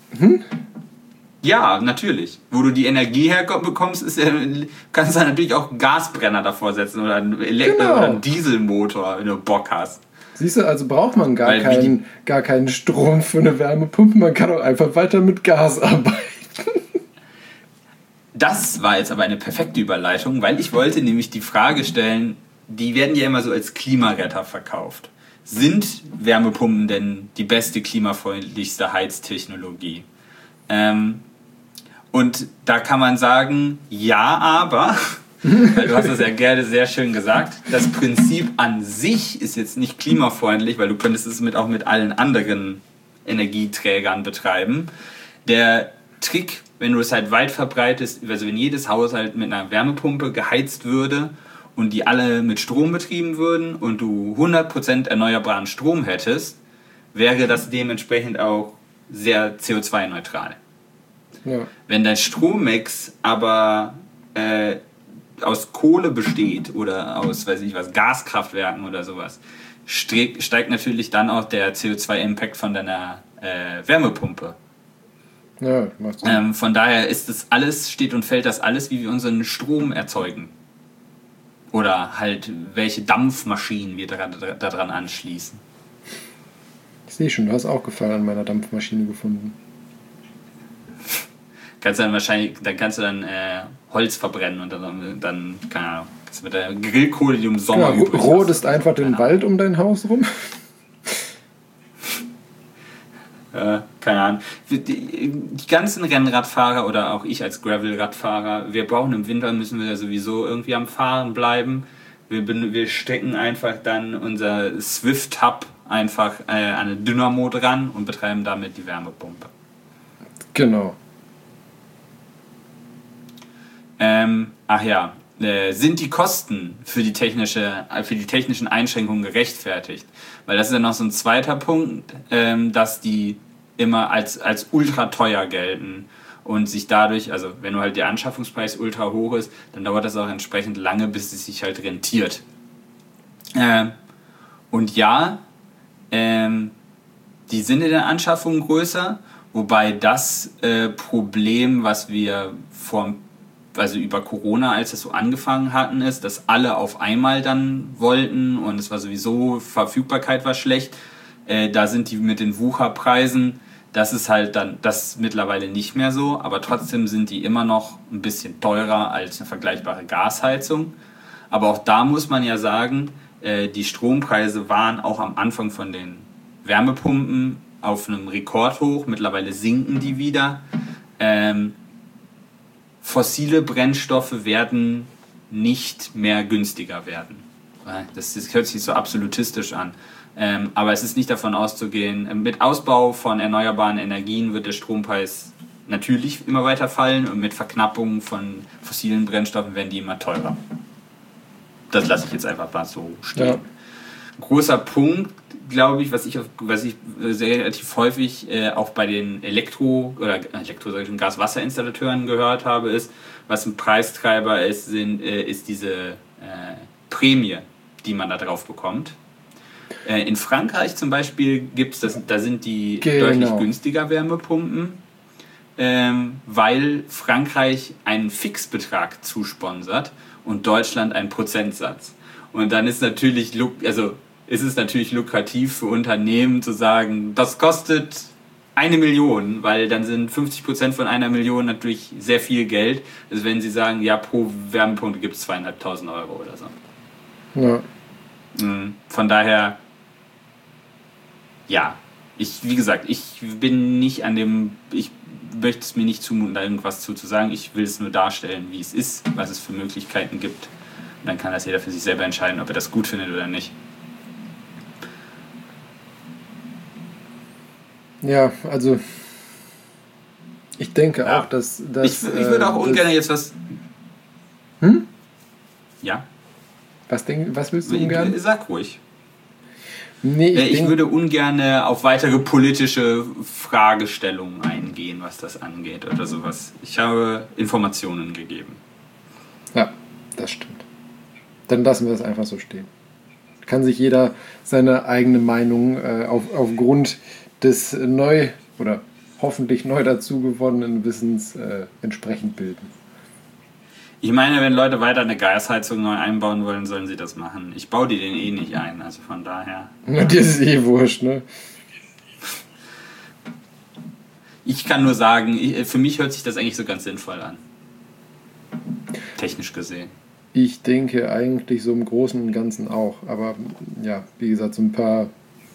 Ja, natürlich. Wo du die Energie herbekommst, kannst du natürlich auch einen Gasbrenner davor setzen oder einen oder einen Dieselmotor, wenn du Bock hast. Siehst du, also braucht man gar keinen Strom für eine Wärmepumpe, man kann auch einfach weiter mit Gas arbeiten. Das war jetzt aber eine perfekte Überleitung, weil ich wollte nämlich die Frage stellen, die werden ja immer so als Klimaretter verkauft. Sind Wärmepumpen denn die beste, klimafreundlichste Heiztechnologie? Und da kann man sagen, ja, aber, weil du hast das ja gerne sehr schön gesagt, das Prinzip an sich ist jetzt nicht klimafreundlich, weil du könntest es auch mit allen anderen Energieträgern betreiben. Der Trick, wenn du es halt weit verbreitest, also wenn jedes Haushalt mit einer Wärmepumpe geheizt würde und die alle mit Strom betrieben würden und du 100% erneuerbaren Strom hättest, wäre das dementsprechend auch sehr CO2-neutral. Ja. Wenn dein Strommix aber aus Kohle besteht oder aus, Gaskraftwerken oder sowas, steigt natürlich dann auch der CO2-Impact von deiner Wärmepumpe. Ja, macht Sinn. Von daher steht und fällt das alles, wie wir unseren Strom erzeugen. Oder halt, welche Dampfmaschinen wir daran anschließen. Ich sehe schon, du hast auch Gefallen an meiner Dampfmaschine gefunden. Kannst du dann Holz verbrennen und dann keine Ahnung, kannst du mit der Grillkohle, die im Sommer übrig ist. Rodest einfach den Wald um dein Haus rum? Keine Ahnung. Die ganzen Rennradfahrer oder auch ich als Gravel-Radfahrer, im Winter müssen wir ja sowieso irgendwie am Fahren bleiben. Wir stecken einfach dann unser Swift-Hub einfach an eine Dynamo dran und betreiben damit die Wärmepumpe. Genau. Sind die Kosten für die technischen Einschränkungen gerechtfertigt? Weil das ist ja noch so ein zweiter Punkt, dass die immer als ultra teuer gelten und sich dadurch, also wenn du halt der Anschaffungspreis ultra hoch ist, dann dauert das auch entsprechend lange, bis es sich halt rentiert. Und ja, die sind in der Anschaffung größer, wobei das Problem, was wir über Corona, als es so angefangen hatten, ist, dass alle auf einmal dann wollten und es war sowieso, Verfügbarkeit war schlecht. Da sind die mit den Wucherpreisen, das ist halt dann das mittlerweile nicht mehr so, aber trotzdem sind die immer noch ein bisschen teurer als eine vergleichbare Gasheizung. Aber auch da muss man ja sagen, die Strompreise waren auch am Anfang von den Wärmepumpen auf einem Rekordhoch, mittlerweile sinken die wieder. Fossile Brennstoffe werden nicht mehr günstiger werden. Das hört sich so absolutistisch an. Aber es ist nicht davon auszugehen, mit Ausbau von erneuerbaren Energien wird der Strompreis natürlich immer weiter fallen und mit Verknappung von fossilen Brennstoffen werden die immer teurer. Das lasse ich jetzt einfach mal so stehen. Ja. Großer Punkt, glaube ich, was ich sehr relativ häufig auch bei den Gas-Wasser-Installateuren gehört habe, ist, was ein Preistreiber ist, ist diese Prämie, die man da drauf bekommt. In Frankreich zum Beispiel da sind die deutlich günstiger Wärmepumpen, weil Frankreich einen Fixbetrag zusponsert und Deutschland einen Prozentsatz. Und dann ist es natürlich lukrativ für Unternehmen zu sagen, das kostet 1 Million, weil dann sind 50% von 1 Million natürlich sehr viel Geld. Also wenn sie sagen, ja, pro Wärmepumpe gibt es 2.500 € oder so. Ja. Von daher, ja, wie gesagt, ich bin nicht ich möchte es mir nicht zumuten, da irgendwas zu sagen. Ich will es nur darstellen, wie es ist, was es für Möglichkeiten gibt. Und dann kann das jeder für sich selber entscheiden, ob er das gut findet oder nicht. Ja, also ich denke auch, dass ich würde auch ungern jetzt was... Ja? Was willst du ungern? Sag ruhig. Nee, ich würde ungern auf weitere politische Fragestellungen eingehen, was das angeht oder sowas. Ich habe Informationen gegeben. Ja, das stimmt. Dann lassen wir es einfach so stehen. Kann sich jeder seine eigene Meinung aufgrund des hoffentlich neu dazu gewonnenen Wissens entsprechend bilden. Ich meine, wenn Leute weiter eine Gasheizung neu einbauen wollen, sollen sie das machen. Ich baue die den nicht ein, also von daher. Ja, dir ist wurscht, ne? Ich kann nur sagen, für mich hört sich das eigentlich so ganz sinnvoll an. Technisch gesehen. Ich denke eigentlich so im Großen und Ganzen auch. Aber ja, wie gesagt, so ein paar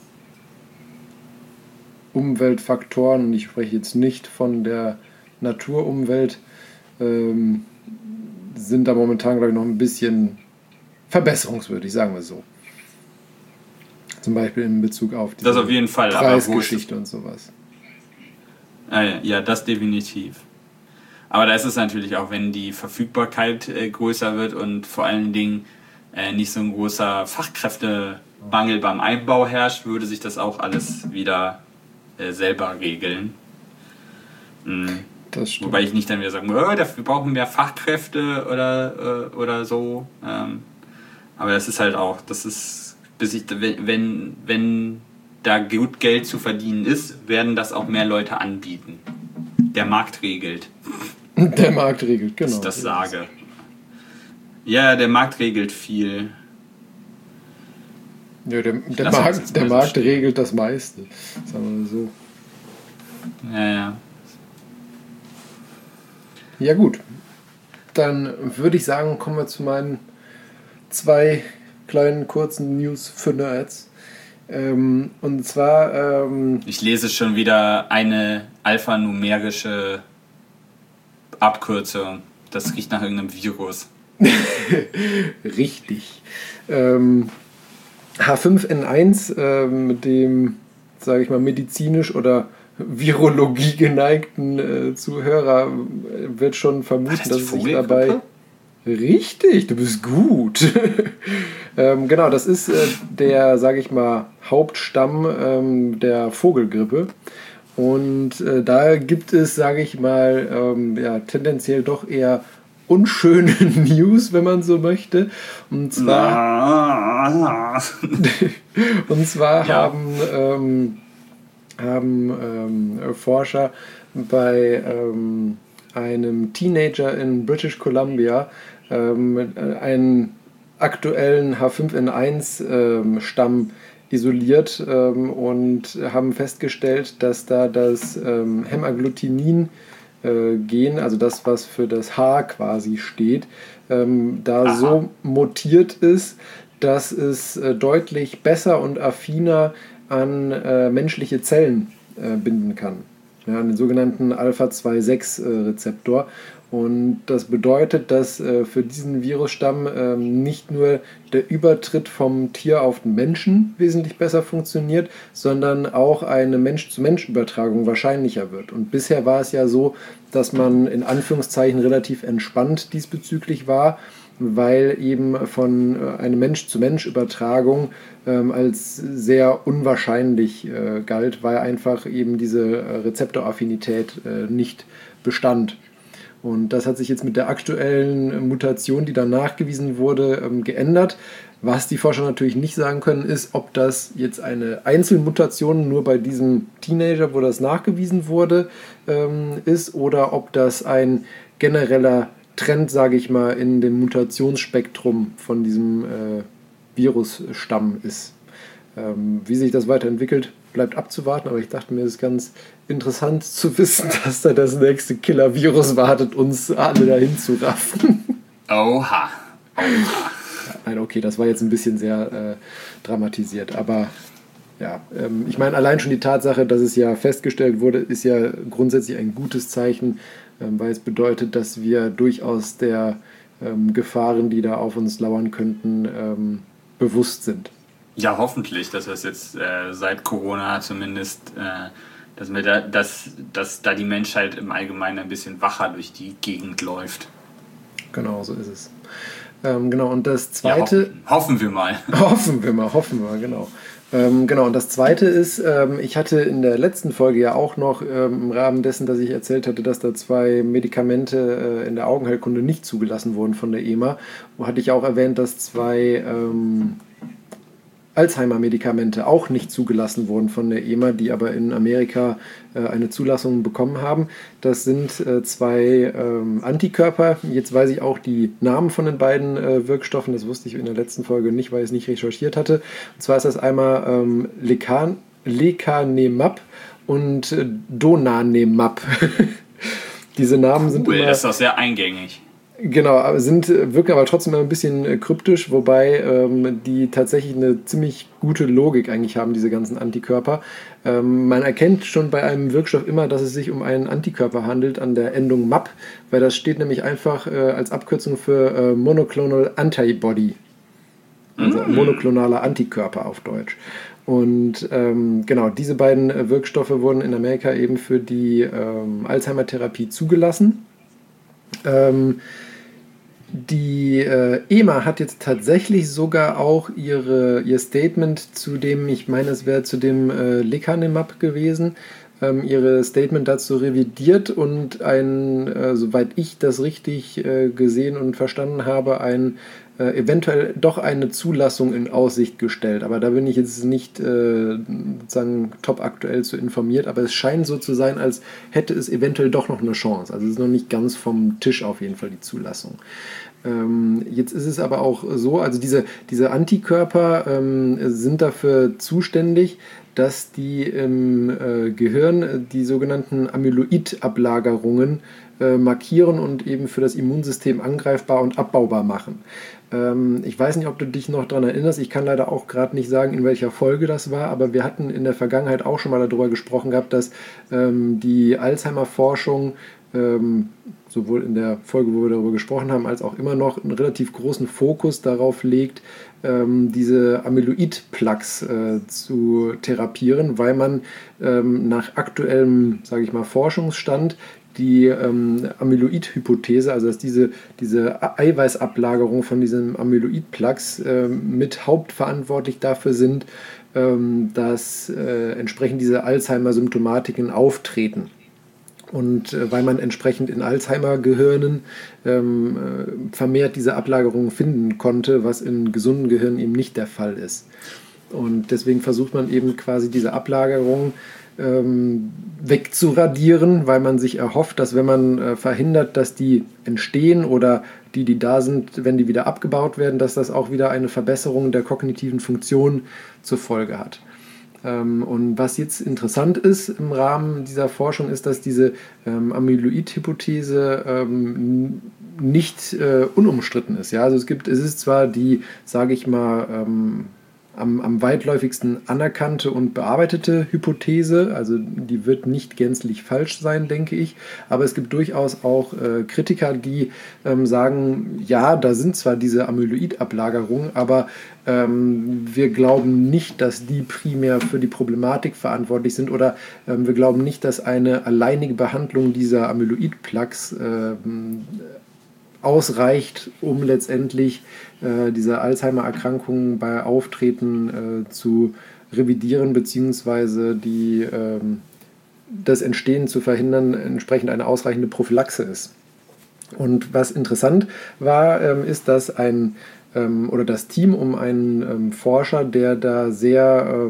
Umweltfaktoren, und ich spreche jetzt nicht von der Naturumwelt, sind da momentan, glaube ich, noch ein bisschen verbesserungswürdig, sagen wir so. Zum Beispiel in Bezug auf die Preisgeschichte und sowas. Ja, das definitiv. Aber da ist es natürlich auch, wenn die Verfügbarkeit größer wird und vor allen Dingen nicht so ein großer Fachkräftemangel beim Einbau herrscht, würde sich das auch alles wieder selber regeln. Das stimmt. Wobei ich nicht dann wieder sagen würde, wir brauchen mehr Fachkräfte oder so. Aber das ist halt auch, wenn da gut Geld zu verdienen ist, werden das auch mehr Leute anbieten. Der Markt regelt. Der Markt regelt, genau. Dass ich das sage. Ja, der Markt regelt viel. Ja, der Markt regelt das meiste, sagen wir so. Ja. Ja gut, dann würde ich sagen, kommen wir zu meinen 2 kleinen kurzen News für Nerds. Und zwar... ich lese schon wieder eine alphanumerische Abkürzung. Das riecht nach irgendeinem Virus. Richtig. H5N1 mit dem, sage ich mal, medizinisch oder Virologie geneigten Zuhörer wird schon vermuten, dass es sich dabei... Richtig, du bist gut. Genau, das ist der, sage ich mal, Hauptstamm der Vogelgrippe. Und da gibt es, sage ich mal, tendenziell doch eher unschöne News, wenn man so möchte. Und zwar, haben Forscher bei einem Teenager in British Columbia einen aktuellen H5N1 isoliert und haben festgestellt, dass da das Hämagglutinin-Gen, also das, was für das H quasi steht, so mutiert ist, dass es deutlich besser und affiner an menschliche Zellen binden kann. Ja, an den sogenannten Alpha-2,6-Rezeptor. Und das bedeutet, dass für diesen Virusstamm nicht nur der Übertritt vom Tier auf den Menschen wesentlich besser funktioniert, sondern auch eine Mensch-zu-Mensch-Übertragung wahrscheinlicher wird. Und bisher war es ja so, dass man in Anführungszeichen relativ entspannt diesbezüglich war, weil eben von einer Mensch-zu-Mensch-Übertragung als sehr unwahrscheinlich galt, weil einfach eben diese Rezeptoraffinität nicht bestand. Und das hat sich jetzt mit der aktuellen Mutation, die dann nachgewiesen wurde, geändert. Was die Forscher natürlich nicht sagen können, ist, ob das jetzt eine Einzelmutation nur bei diesem Teenager, wo das nachgewiesen wurde, ist, oder ob das ein genereller Trend, sage ich mal, in dem Mutationsspektrum von diesem Virusstamm ist. Wie sich das weiterentwickelt, bleibt abzuwarten, aber ich dachte mir, es ist ganz interessant zu wissen, dass da das nächste Killer-Virus wartet, uns alle dahin zu raffen. Oha. Nein, okay, das war jetzt ein bisschen sehr dramatisiert, aber ja, ich meine, allein schon die Tatsache, dass es ja festgestellt wurde, ist ja grundsätzlich ein gutes Zeichen, weil es bedeutet, dass wir durchaus der Gefahren, die da auf uns lauern könnten, bewusst sind. Ja, hoffentlich, dass das jetzt seit Corona zumindest, dass da die Menschheit im Allgemeinen ein bisschen wacher durch die Gegend läuft. Genau, so ist es. Genau, und das Zweite... Ja, hoffen wir mal. Hoffen wir, genau. Genau, und das Zweite ist, ich hatte in der letzten Folge ja auch noch im Rahmen dessen, dass ich erzählt hatte, dass da 2 Medikamente in der Augenheilkunde nicht zugelassen wurden von der EMA, wo hatte ich auch erwähnt, dass 2 Alzheimer-Medikamente auch nicht zugelassen wurden von der EMA, die aber in Amerika eine Zulassung bekommen haben. Das sind 2 Antikörper. Jetzt weiß ich auch die Namen von den beiden Wirkstoffen. Das wusste ich in der letzten Folge nicht, weil ich es nicht recherchiert hatte. Und zwar ist das einmal Lecanemab und Donanemab. Diese Namen sind immer... Das ist doch sehr eingängig. Genau, wirken aber trotzdem ein bisschen kryptisch, wobei die tatsächlich eine ziemlich gute Logik eigentlich haben, diese ganzen Antikörper. Man erkennt schon bei einem Wirkstoff immer, dass es sich um einen Antikörper handelt an der Endung MAP, weil das steht nämlich einfach als Abkürzung für Monoclonal Antibody, also monoklonaler Antikörper auf Deutsch. Und genau, diese beiden Wirkstoffe wurden in Amerika eben für die Alzheimer-Therapie zugelassen. Die EMA hat jetzt tatsächlich sogar auch ihr Statement zu dem, ich meine, es wäre zu dem Lecanemab gewesen, ihre Statement dazu revidiert und soweit ich das richtig gesehen und verstanden habe, eventuell doch eine Zulassung in Aussicht gestellt. Aber da bin ich jetzt nicht sozusagen top aktuell zu informiert, aber es scheint so zu sein, als hätte es eventuell doch noch eine Chance. Also es ist noch nicht ganz vom Tisch auf jeden Fall die Zulassung. Jetzt ist es aber auch so, also diese Antikörper sind dafür zuständig, dass die im Gehirn die sogenannten Amyloid-Ablagerungen markieren und eben für das Immunsystem angreifbar und abbaubar machen. Ich weiß nicht, ob du dich noch daran erinnerst, ich kann leider auch gerade nicht sagen, in welcher Folge das war, aber wir hatten in der Vergangenheit auch schon mal darüber gesprochen gehabt, dass die Alzheimer-Forschung sowohl in der Folge, wo wir darüber gesprochen haben, als auch immer noch einen relativ großen Fokus darauf legt, diese Amyloid-Plaques zu therapieren, weil man nach aktuellem, sage ich mal, Forschungsstand die Amyloid-Hypothese, also dass diese Eiweißablagerung von diesen Amyloid-Plaques mit hauptverantwortlich dafür sind, dass entsprechend diese Alzheimer-Symptomatiken auftreten. Und weil man entsprechend in Alzheimer-Gehirnen vermehrt diese Ablagerungen finden konnte, was in gesunden Gehirnen eben nicht der Fall ist. Und deswegen versucht man eben quasi diese Ablagerungen wegzuradieren, weil man sich erhofft, dass wenn man verhindert, dass die entstehen oder die da sind, wenn die wieder abgebaut werden, dass das auch wieder eine Verbesserung der kognitiven Funktion zur Folge hat. Und was jetzt interessant ist im Rahmen dieser Forschung, ist, dass diese Amyloid-Hypothese nicht unumstritten ist. Ja? Also es ist zwar die, sage ich mal, am weitläufigsten anerkannte und bearbeitete Hypothese. Also die wird nicht gänzlich falsch sein, denke ich. Aber es gibt durchaus auch Kritiker, die sagen, ja, da sind zwar diese Amyloid-Ablagerungen, aber wir glauben nicht, dass die primär für die Problematik verantwortlich sind, oder wir glauben nicht, dass eine alleinige Behandlung dieser Amyloid-Plaques ausreicht, um letztendlich diese Alzheimer-Erkrankungen bei Auftreten zu revidieren bzw. das Entstehen zu verhindern, entsprechend eine ausreichende Prophylaxe ist. Und was interessant war, ist, dass das Team um einen Forscher, der da sehr,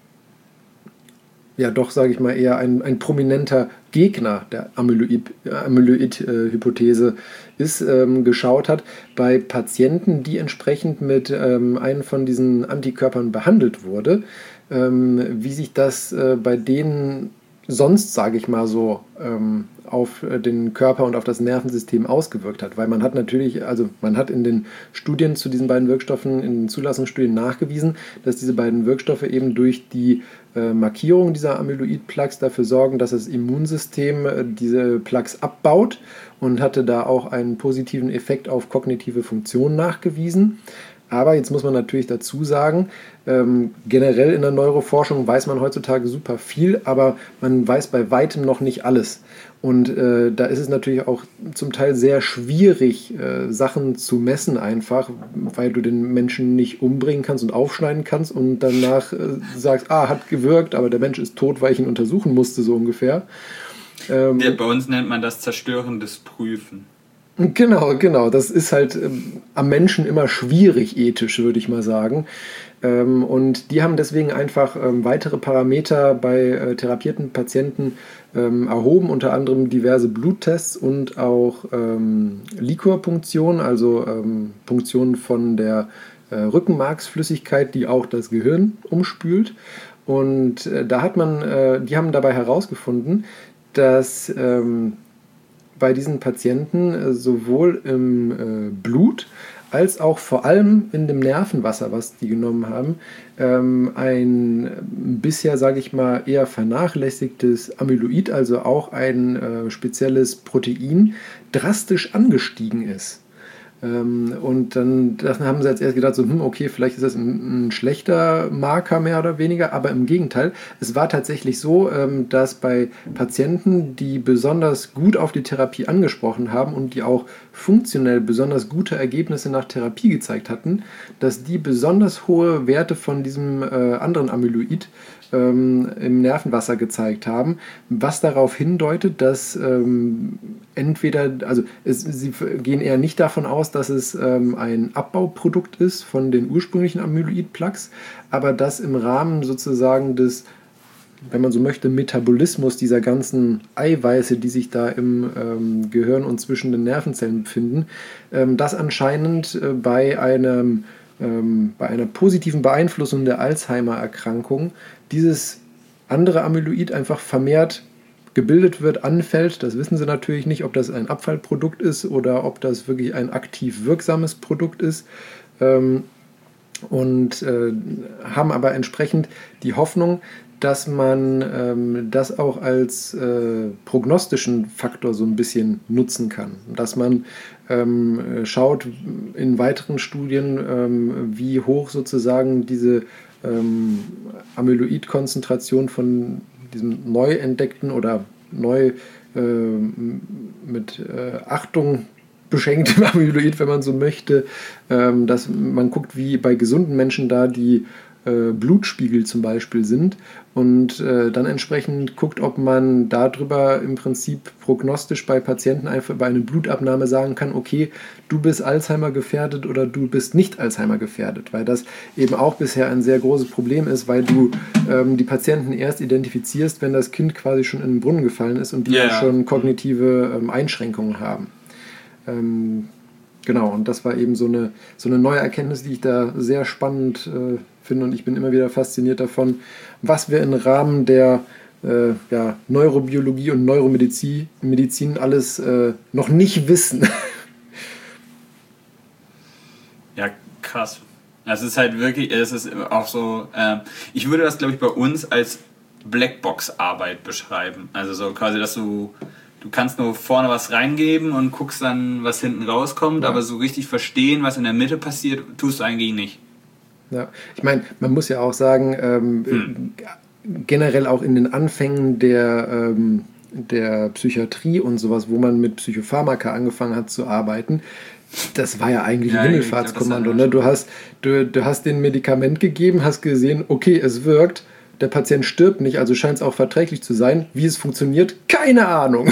sage ich mal, eher ein prominenter Gegner der Amyloid-Hypothese ist, geschaut hat, bei Patienten, die entsprechend mit einem von diesen Antikörpern behandelt wurde, wie sich das bei denen sonst, sage ich mal so, auf den Körper und auf das Nervensystem ausgewirkt hat. Weil man hat in den Studien zu diesen beiden Wirkstoffen, in den Zulassungsstudien nachgewiesen, dass diese beiden Wirkstoffe eben durch die Markierung dieser Amyloid-Plaques dafür sorgen, dass das Immunsystem diese Plaques abbaut, und hatte da auch einen positiven Effekt auf kognitive Funktionen nachgewiesen. Aber jetzt muss man natürlich dazu sagen, generell in der Neuroforschung weiß man heutzutage super viel, aber man weiß bei weitem noch nicht alles. Und da ist es natürlich auch zum Teil sehr schwierig, Sachen zu messen einfach, weil du den Menschen nicht umbringen kannst und aufschneiden kannst und danach sagst, hat gewirkt, aber der Mensch ist tot, weil ich ihn untersuchen musste, so ungefähr. Bei uns nennt man das zerstörendes Prüfen. Genau. Das ist halt am Menschen immer schwierig ethisch, würde ich mal sagen. Und die haben deswegen einfach weitere Parameter bei therapierten Patienten erhoben, unter anderem diverse Bluttests und auch Liquorpunktion, also Punktion von der Rückenmarksflüssigkeit, die auch das Gehirn umspült. Und die haben dabei herausgefunden, dass bei diesen Patienten sowohl im Blut als auch vor allem in dem Nervenwasser, was die genommen haben, ein bisher, sage ich mal, eher vernachlässigtes Amyloid, also auch ein spezielles Protein, drastisch angestiegen ist. Und dann haben sie jetzt erst gedacht, okay, vielleicht ist das ein schlechter Marker mehr oder weniger, aber im Gegenteil, es war tatsächlich so, dass bei Patienten, die besonders gut auf die Therapie angesprochen haben und die auch funktionell besonders gute Ergebnisse nach Therapie gezeigt hatten, dass die besonders hohe Werte von diesem anderen Amyloid im Nervenwasser gezeigt haben, was darauf hindeutet, dass sie gehen eher nicht davon aus, dass es ein Abbauprodukt ist von den ursprünglichen Amyloid-Plaques, aber dass im Rahmen sozusagen des, wenn man so möchte, Metabolismus dieser ganzen Eiweiße, die sich da im Gehirn und zwischen den Nervenzellen befinden, das anscheinend bei einer positiven Beeinflussung der Alzheimer-Erkrankung dieses andere Amyloid einfach vermehrt gebildet wird, anfällt. Das wissen sie natürlich nicht, ob das ein Abfallprodukt ist oder ob das wirklich ein aktiv wirksames Produkt ist. Und haben aber entsprechend die Hoffnung, dass man das auch als prognostischen Faktor so ein bisschen nutzen kann. Dass man schaut in weiteren Studien, wie hoch sozusagen diese Amyloid-Konzentration von diesem neu entdeckten oder neu mit Achtung beschenktem Amyloid, wenn man so möchte, dass man guckt, wie bei gesunden Menschen da die Blutspiegel zum Beispiel sind und dann entsprechend guckt, ob man darüber im Prinzip prognostisch bei Patienten einfach bei einer Blutabnahme sagen kann, okay, du bist Alzheimer gefährdet oder du bist nicht Alzheimer gefährdet, weil das eben auch bisher ein sehr großes Problem ist, weil du die Patienten erst identifizierst, wenn das Kind quasi schon in den Brunnen gefallen ist und die schon kognitive Einschränkungen haben. Genau, und das war eben so eine neue Erkenntnis, die ich da sehr spannend finde, und ich bin immer wieder fasziniert davon, was wir im Rahmen der Neurobiologie und Neuromedizin alles noch nicht wissen. Ja, krass. Das ist halt wirklich, es ist auch so, ich würde das, glaube ich, bei uns als Blackbox-Arbeit beschreiben. Also so quasi, dass du kannst nur vorne was reingeben und guckst dann, was hinten rauskommt, aber so richtig verstehen, was in der Mitte passiert, tust du eigentlich nicht. Ja, ich meine, man muss ja auch sagen, generell auch in den Anfängen der Psychiatrie und sowas, wo man mit Psychopharmaka angefangen hat zu arbeiten, das war ja eigentlich ein Himmelfahrtskommando. Ne? Du hast den Medikament gegeben, hast gesehen, okay, es wirkt, der Patient stirbt nicht, also scheint es auch verträglich zu sein. Wie es funktioniert, keine Ahnung.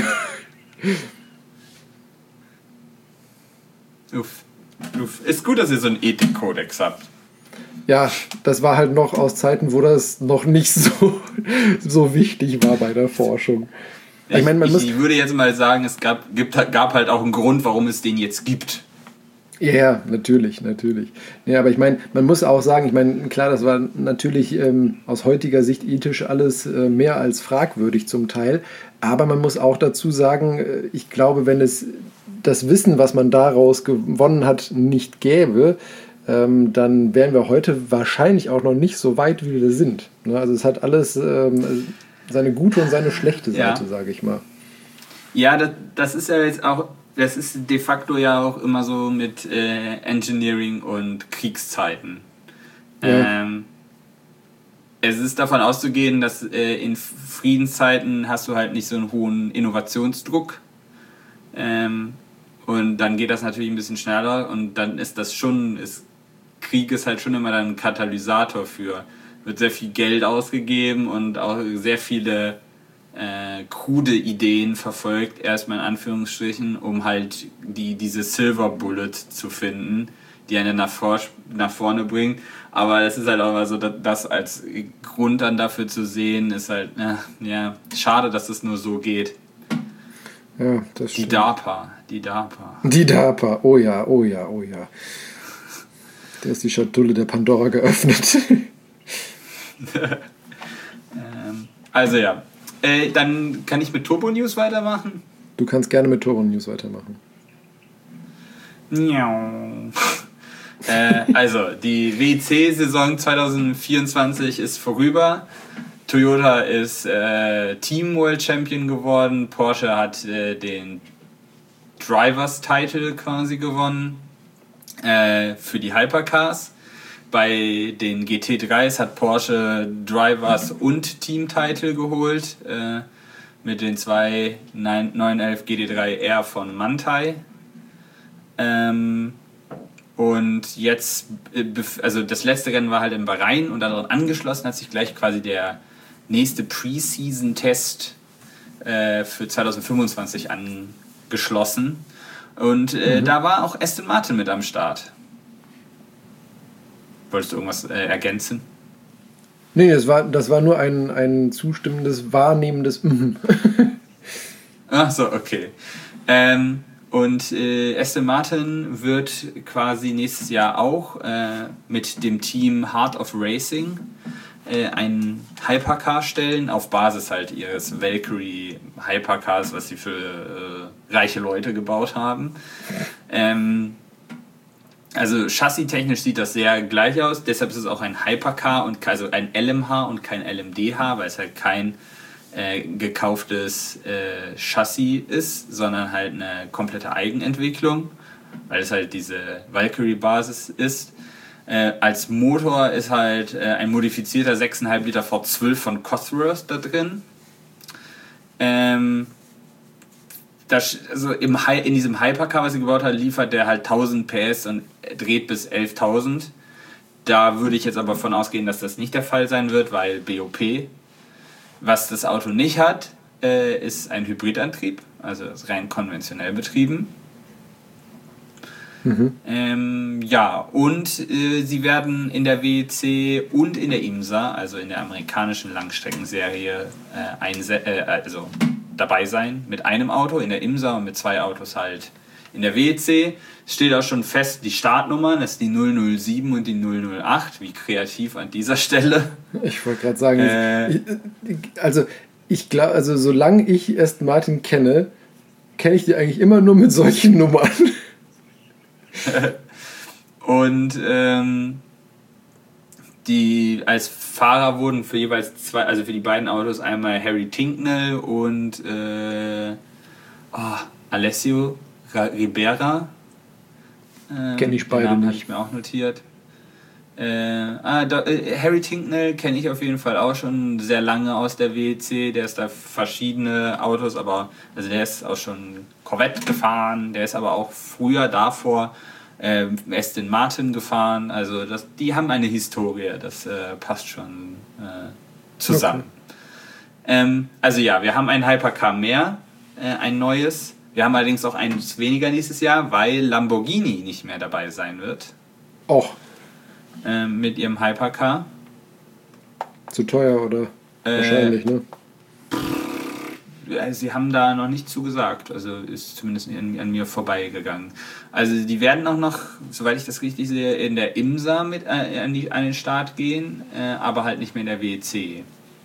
Uff. Ist gut, dass ihr so einen Ethikkodex habt. Ja, das war halt noch aus Zeiten, wo das noch nicht so wichtig war bei der Forschung. Ich würde jetzt mal sagen, es gab halt auch einen Grund, warum es den jetzt gibt. Ja, natürlich. Ja, aber ich meine, man muss auch sagen, klar, das war natürlich aus heutiger Sicht ethisch alles mehr als fragwürdig zum Teil, aber man muss auch dazu sagen, ich glaube, wenn es das Wissen, was man daraus gewonnen hat, nicht gäbe, dann wären wir heute wahrscheinlich auch noch nicht so weit, wie wir sind. Ne? Also es hat alles seine gute und seine schlechte Seite, sage ich mal. Ja, das ist ja jetzt auch, das ist de facto ja auch immer so mit Engineering und Kriegszeiten. Ja. Es ist davon auszugehen, dass in Friedenszeiten hast du halt nicht so einen hohen Innovationsdruck. Und dann geht das natürlich ein bisschen schneller und dann ist das schon, Krieg ist halt schon immer dann ein Katalysator für, wird sehr viel Geld ausgegeben und auch sehr viele krude Ideen verfolgt, erstmal in Anführungsstrichen, um halt diese Silver Bullet zu finden, die einen nach vorne bringt. Aber es ist halt auch mal so, das als Grund dann dafür zu sehen, ist halt, schade, dass es nur so geht. Ja, das stimmt. Die DARPA, oh ja. Da ist die Schatulle der Pandora geöffnet. Also ja. Dann kann ich mit Turbo News weitermachen. Du kannst gerne mit Turbo News weitermachen. Also, die WEC-Saison 2024 ist vorüber. Toyota ist Team World Champion geworden. Porsche hat den Drivers Title quasi gewonnen für die Hypercars. Bei den GT3s hat Porsche Drivers und Team-Title geholt mit den zwei 911 GT3R von Manthey. Und jetzt, also das letzte Rennen war halt in Bahrain und daran angeschlossen hat sich gleich quasi der nächste Preseason-Test für 2025 angeschlossen. Und da war auch Aston Martin mit am Start. Wolltest du irgendwas ergänzen? Nee, das war nur ein zustimmendes, wahrnehmendes Ach so, okay. Und Aston Martin wird quasi nächstes Jahr auch mit dem Team Heart of Racing ein Hypercar stellen, auf Basis halt ihres Valkyrie Hypercars, was sie für reiche Leute gebaut haben. Also chassistechnisch sieht das sehr gleich aus, deshalb ist es auch ein Hypercar, also ein LMH und kein LMDH, weil es halt kein gekauftes Chassis ist, sondern halt eine komplette Eigenentwicklung, weil es halt diese Valkyrie-Basis ist. Als Motor ist halt ein modifizierter 6,5 Liter V12 von Cosworth da drin. Also in diesem Hypercar, was sie gebaut hat, liefert der halt 1000 PS und dreht bis 11.000. Da würde ich jetzt aber von ausgehen, dass das nicht der Fall sein wird, weil BOP. Was das Auto nicht hat, ist ein Hybridantrieb, also ist rein konventionell betrieben. Und sie werden in der WEC und in der IMSA, also in der amerikanischen Langstreckenserie, dabei sein mit einem Auto in der IMSA und mit 2 Autos halt in der WEC. Es steht auch schon fest, die Startnummern, das ist die 007 und die 008, wie kreativ an dieser Stelle. Ich wollte gerade sagen, ich glaube, solange ich Aston Martin kenne ich die eigentlich immer nur mit solchen Nummern. Und Die als Fahrer wurden für jeweils zwei, also für die beiden Autos einmal Harry Tincknell und Alessio Ribera. Kenne ich beide Namen nicht. habe ich mir auch notiert. Harry Tincknell kenne ich auf jeden Fall auch schon sehr lange aus der WEC. Der ist da verschiedene Autos, aber also der ist auch schon Corvette gefahren. Der ist aber auch früher davor Aston Martin gefahren. Also die haben eine Historie. Das passt schon zusammen. Okay. Also ja, wir haben ein Hypercar mehr, ein neues. Wir haben allerdings auch eins weniger nächstes Jahr, weil Lamborghini nicht mehr dabei sein wird. Och. Mit ihrem Hypercar. Zu teuer, oder? Wahrscheinlich, ne? Sie haben da noch nicht zugesagt. Also ist zumindest an mir vorbeigegangen. Also die werden auch noch, soweit ich das richtig sehe, in der IMSA mit an den Start gehen, aber halt nicht mehr in der WEC.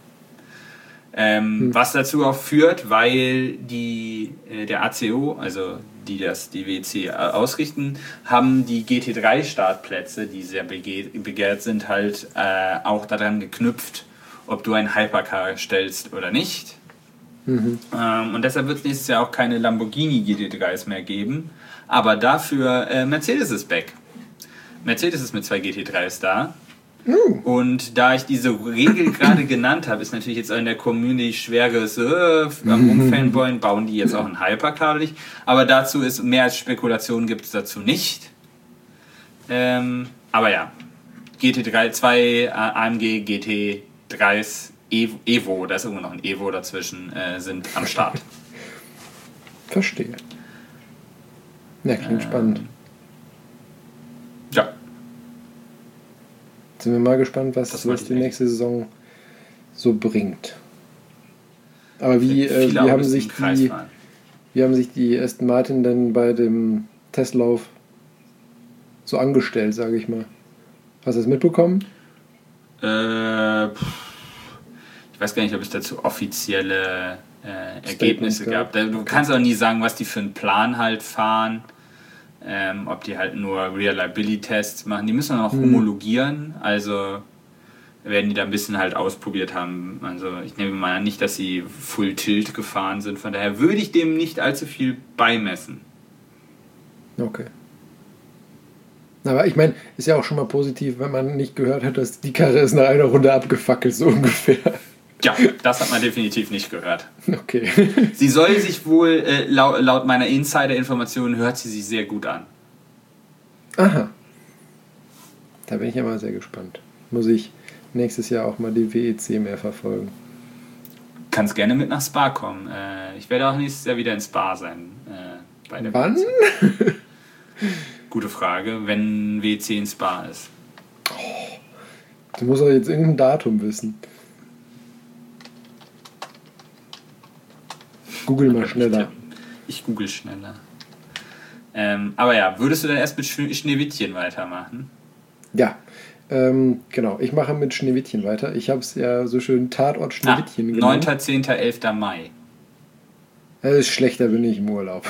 Was dazu auch führt, weil der ACO, also die WEC ausrichten, haben die GT3-Startplätze, die sehr begehrt sind, halt auch daran geknüpft, ob du ein Hypercar stellst oder nicht. Mhm. Und deshalb wird es nächstes Jahr auch keine Lamborghini GT3s mehr geben, aber dafür Mercedes ist back. Mercedes ist mit 2 GT3s da. Und da ich diese Regel gerade genannt habe, ist natürlich jetzt auch in der Community schweres Rumfanboyen, bauen die jetzt auch ein Hypercar nicht. Aber dazu ist mehr als Spekulation, gibt es dazu nicht. Aber ja, GT3, 2 AMG GT3s Evo, da ist irgendwo noch ein Evo dazwischen, sind am Start. Verstehe. Ja, klingt spannend. Ja. Sind wir mal gespannt, was die nächste Saison so bringt. Aber wie haben sich die Aston Martin denn bei dem Testlauf so angestellt, sage ich mal? Hast du das mitbekommen? Ich weiß gar nicht, ob es dazu offizielle Ergebnisse gab. Du kannst auch nie sagen, was die für einen Plan halt fahren. Ob die halt nur Reliability-Tests machen. Die müssen auch homologieren, also werden die da ein bisschen halt ausprobiert haben. Also ich nehme mal an, nicht, dass sie Full Tilt gefahren sind, von daher würde ich dem nicht allzu viel beimessen. Okay. Aber ich meine, ist ja auch schon mal positiv, wenn man nicht gehört hat, dass die Karre ist nach einer Runde abgefackelt, so ungefähr. Ja, das hat man definitiv nicht gehört. Okay. Sie soll sich wohl, laut meiner Insider-Informationen, hört sie sich sehr gut an. Aha. Da bin ich ja mal sehr gespannt. Muss ich nächstes Jahr auch mal die WEC mehr verfolgen. Kannst gerne mit nach Spa kommen. Ich werde auch nächstes Jahr wieder in Spa sein. Bei der Wann? WEC. Gute Frage, wenn WEC in Spa ist. Oh, du musst doch jetzt irgendein Datum wissen. Google mal schneller. Ich google schneller. Aber ja, würdest du dann erst mit Schneewittchen weitermachen? Ja, genau. Ich mache mit Schneewittchen weiter. Ich habe es ja so schön Tatort Schneewittchen genannt. 9., 10., 11. Mai. Das ist schlechter, bin ich im Urlaub.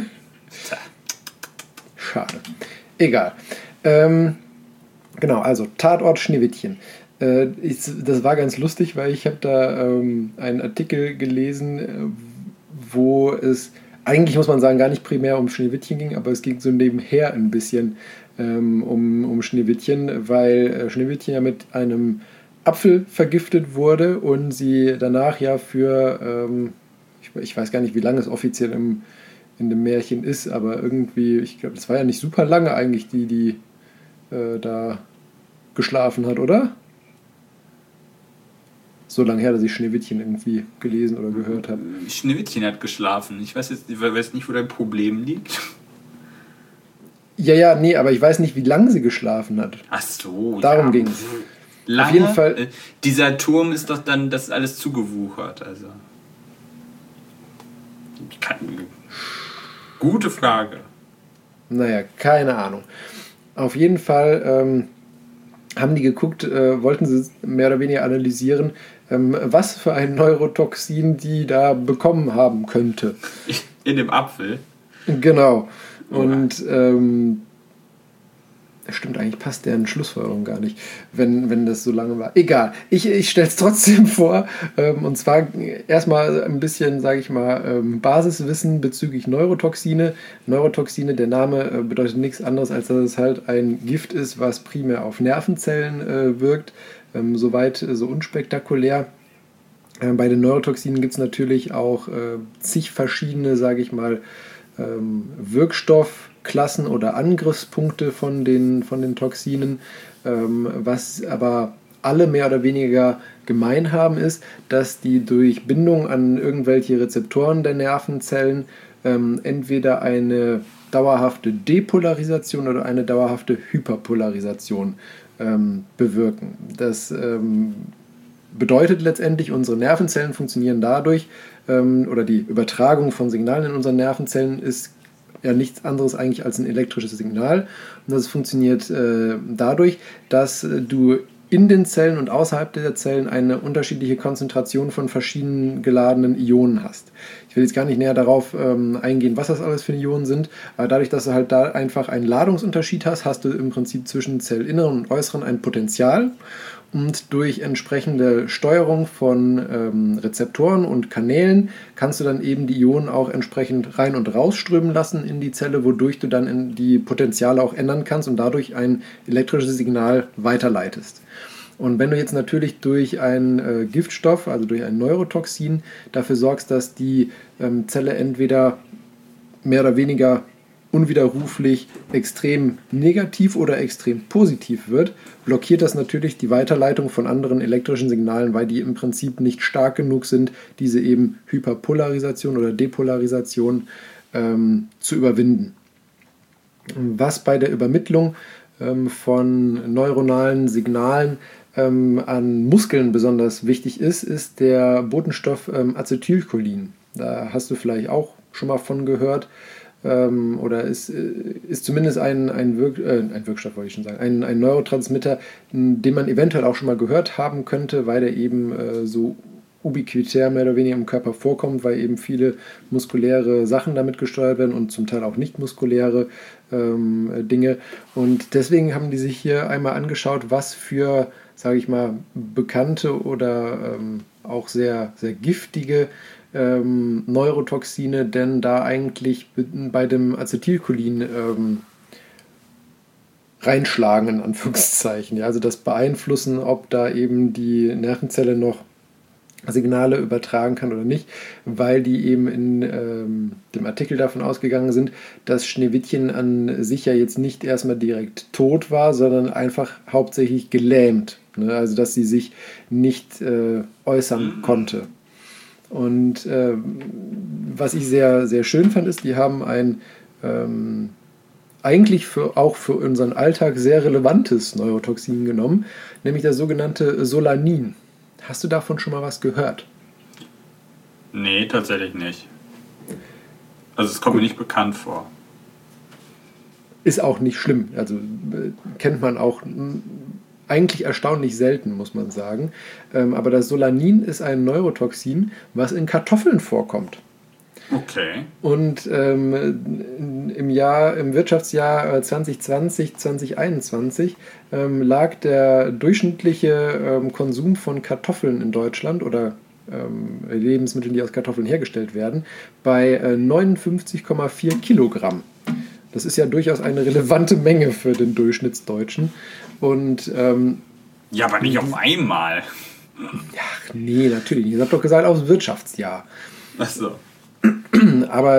Schade. Egal. Genau, also Tatort Schneewittchen. Das war ganz lustig, weil ich habe da einen Artikel gelesen, wo es eigentlich, muss man sagen, gar nicht primär um Schneewittchen ging, aber es ging so nebenher ein bisschen um Schneewittchen, weil Schneewittchen ja mit einem Apfel vergiftet wurde und sie danach ja für, ich weiß gar nicht, wie lange es offiziell in dem Märchen ist, aber irgendwie, ich glaube, das war ja nicht super lange eigentlich, die da geschlafen hat, oder? So lange her, dass ich Schneewittchen irgendwie gelesen oder gehört habe. Schneewittchen hat geschlafen. Ich weiß nicht, wo dein Problem liegt. Ja, nee, aber ich weiß nicht, wie lange sie geschlafen hat. Ach so, darum ging es. Auf jeden Fall. Dieser Turm ist doch dann, das ist alles zugewuchert. Also. Gute Frage. Naja, keine Ahnung. Auf jeden Fall haben die geguckt, wollten sie mehr oder weniger analysieren, was für ein Neurotoxin die da bekommen haben könnte. In dem Apfel? Genau. Und Stimmt, eigentlich passt deren Schlussfolgerung gar nicht, wenn das so lange war. Egal, ich stelle es trotzdem vor. Und zwar erstmal ein bisschen, sage ich mal, Basiswissen bezüglich Neurotoxine. Neurotoxine, der Name bedeutet nichts anderes, als dass es halt ein Gift ist, was primär auf Nervenzellen wirkt. Soweit so unspektakulär. Bei den Neurotoxinen gibt es natürlich auch zig verschiedene, sage ich mal, Wirkstoffklassen oder Angriffspunkte von den Toxinen. Was aber alle mehr oder weniger gemein haben, ist, dass die durch Bindung an irgendwelche Rezeptoren der Nervenzellen entweder eine dauerhafte Depolarisation oder eine dauerhafte Hyperpolarisation bewirken. Das bedeutet letztendlich, unsere Nervenzellen funktionieren dadurch, oder die Übertragung von Signalen in unseren Nervenzellen ist ja nichts anderes eigentlich als ein elektrisches Signal. Und das funktioniert dadurch, dass du in den Zellen und außerhalb der Zellen eine unterschiedliche Konzentration von verschiedenen geladenen Ionen hast. Ich will jetzt gar nicht näher darauf eingehen, was das alles für Ionen sind, aber dadurch, dass du halt da einfach einen Ladungsunterschied hast, hast du im Prinzip zwischen Zellinneren und Äußeren ein Potential. Und durch entsprechende Steuerung von Rezeptoren und Kanälen kannst du dann eben die Ionen auch entsprechend rein- und rausströmen lassen in die Zelle, wodurch du dann die Potenziale auch ändern kannst und dadurch ein elektrisches Signal weiterleitest. Und wenn du jetzt natürlich durch einen Giftstoff, also durch ein Neurotoxin, dafür sorgst, dass die Zelle entweder mehr oder weniger unwiderruflich extrem negativ oder extrem positiv wird, blockiert das natürlich die Weiterleitung von anderen elektrischen Signalen, weil die im Prinzip nicht stark genug sind, diese eben Hyperpolarisation oder Depolarisation zu überwinden. Was bei der Übermittlung von neuronalen Signalen an Muskeln besonders wichtig ist, ist der Botenstoff Acetylcholin. Da hast du vielleicht auch schon mal von gehört. Oder ist zumindest ein Wirkstoff, wollte ich schon sagen, ein Neurotransmitter, den man eventuell auch schon mal gehört haben könnte, weil der eben so ubiquitär mehr oder weniger im Körper vorkommt, weil eben viele muskuläre Sachen damit gesteuert werden und zum Teil auch nicht muskuläre Dinge. Und deswegen haben die sich hier einmal angeschaut, was für, sage ich mal, bekannte oder auch sehr, sehr giftige Neurotoxine denn da eigentlich bei dem Acetylcholin reinschlagen, in Anführungszeichen. Ja, also das beeinflussen, ob da eben die Nervenzelle noch Signale übertragen kann oder nicht, weil die eben in dem Artikel davon ausgegangen sind, dass Schneewittchen an sich ja jetzt nicht erstmal direkt tot war, sondern einfach hauptsächlich gelähmt. Ne? Also dass sie sich nicht äußern konnte. Und was ich sehr, sehr schön fand, ist, die haben ein eigentlich auch für unseren Alltag sehr relevantes Neurotoxin genommen, nämlich das sogenannte Solanin. Hast du davon schon mal was gehört? Nee, tatsächlich nicht. Also es kommt mir nicht bekannt vor. Ist auch nicht schlimm. Also kennt man auch eigentlich erstaunlich selten, muss man sagen. Aber das Solanin ist ein Neurotoxin, was in Kartoffeln vorkommt. Okay. Und im Wirtschaftsjahr 2020, 2021 lag der durchschnittliche Konsum von Kartoffeln in Deutschland oder Lebensmitteln, die aus Kartoffeln hergestellt werden, bei 59,4 Kilogramm. Das ist ja durchaus eine relevante Menge für den Durchschnittsdeutschen. Und, ja, aber nicht auf einmal. Ja, nee, natürlich nicht. Ich habe doch gesagt, aus Wirtschaftsjahr. Ach so. Aber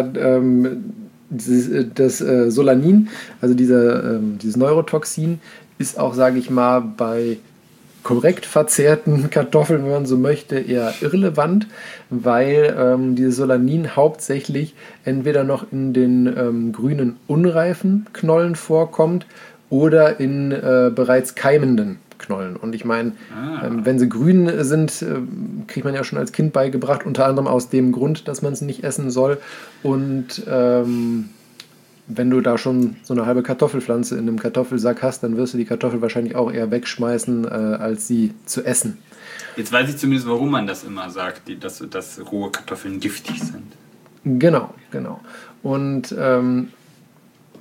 das Solanin, also dieses Neurotoxin, ist auch, sage ich mal, bei korrekt verzehrten Kartoffeln, wenn man so möchte, eher irrelevant, weil dieses Solanin hauptsächlich entweder noch in den grünen unreifen Knollen vorkommt oder in bereits keimenden Knollen. Und ich meine, wenn sie grün sind, kriegt man ja schon als Kind beigebracht, unter anderem aus dem Grund, dass man es nicht essen soll. Und wenn du da schon so eine halbe Kartoffelpflanze in einem Kartoffelsack hast, dann wirst du die Kartoffel wahrscheinlich auch eher wegschmeißen, als sie zu essen. Jetzt weiß ich zumindest, warum man das immer sagt, dass rohe Kartoffeln giftig sind. Genau. Und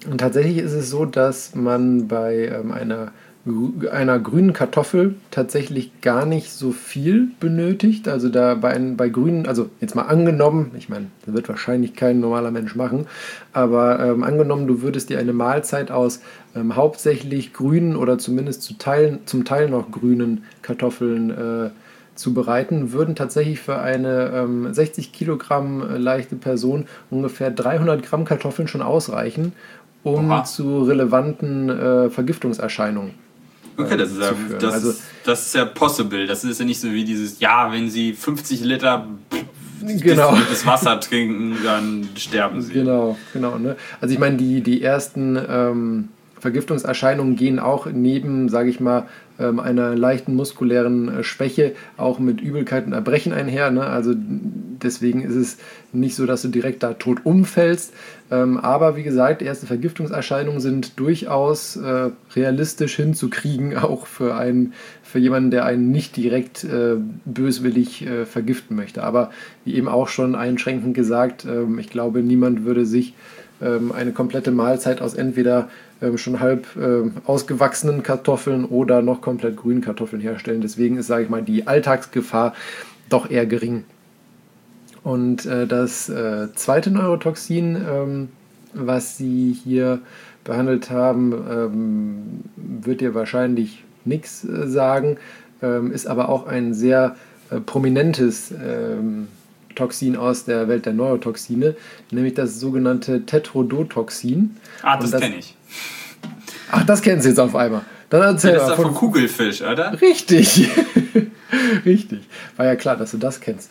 Und tatsächlich ist es so, dass man bei einer grünen Kartoffel tatsächlich gar nicht so viel benötigt. Also da bei grünen, also jetzt mal angenommen, ich meine, das wird wahrscheinlich kein normaler Mensch machen, aber angenommen, du würdest dir eine Mahlzeit aus hauptsächlich grünen oder zumindest zum Teil noch grünen Kartoffeln zubereiten, würden tatsächlich für eine 60 Kilogramm leichte Person ungefähr 300 Gramm Kartoffeln schon ausreichen, um zu relevanten Vergiftungserscheinungen okay, das ist ja possible. Das ist ja nicht so wie dieses, wenn sie 50 Liter das Wasser trinken, dann sterben sie. Genau. Ne? Also ich meine, die ersten Vergiftungserscheinungen gehen auch neben, sage ich mal, einer leichten muskulären Schwäche auch mit Übelkeit und Erbrechen einher. Ne? Also deswegen ist es nicht so, dass du direkt da tot umfällst. Aber wie gesagt, erste Vergiftungserscheinungen sind durchaus realistisch hinzukriegen, auch für jemanden, der einen nicht direkt böswillig vergiften möchte. Aber wie eben auch schon einschränkend gesagt, ich glaube, niemand würde sich eine komplette Mahlzeit aus entweder schon halb ausgewachsenen Kartoffeln oder noch komplett grünen Kartoffeln herstellen. Deswegen ist, sage ich mal, die Alltagsgefahr doch eher gering. Und das zweite Neurotoxin, was Sie hier behandelt haben, wird dir wahrscheinlich nichts sagen, ist aber auch ein sehr prominentes Toxin aus der Welt der Neurotoxine, nämlich das sogenannte Tetrodotoxin. Das kenne ich. Ach, das kennen Sie jetzt auf einmal. Dann erzähl das ist doch von Kugelfisch, oder? Richtig. Richtig. War ja klar, dass du das kennst.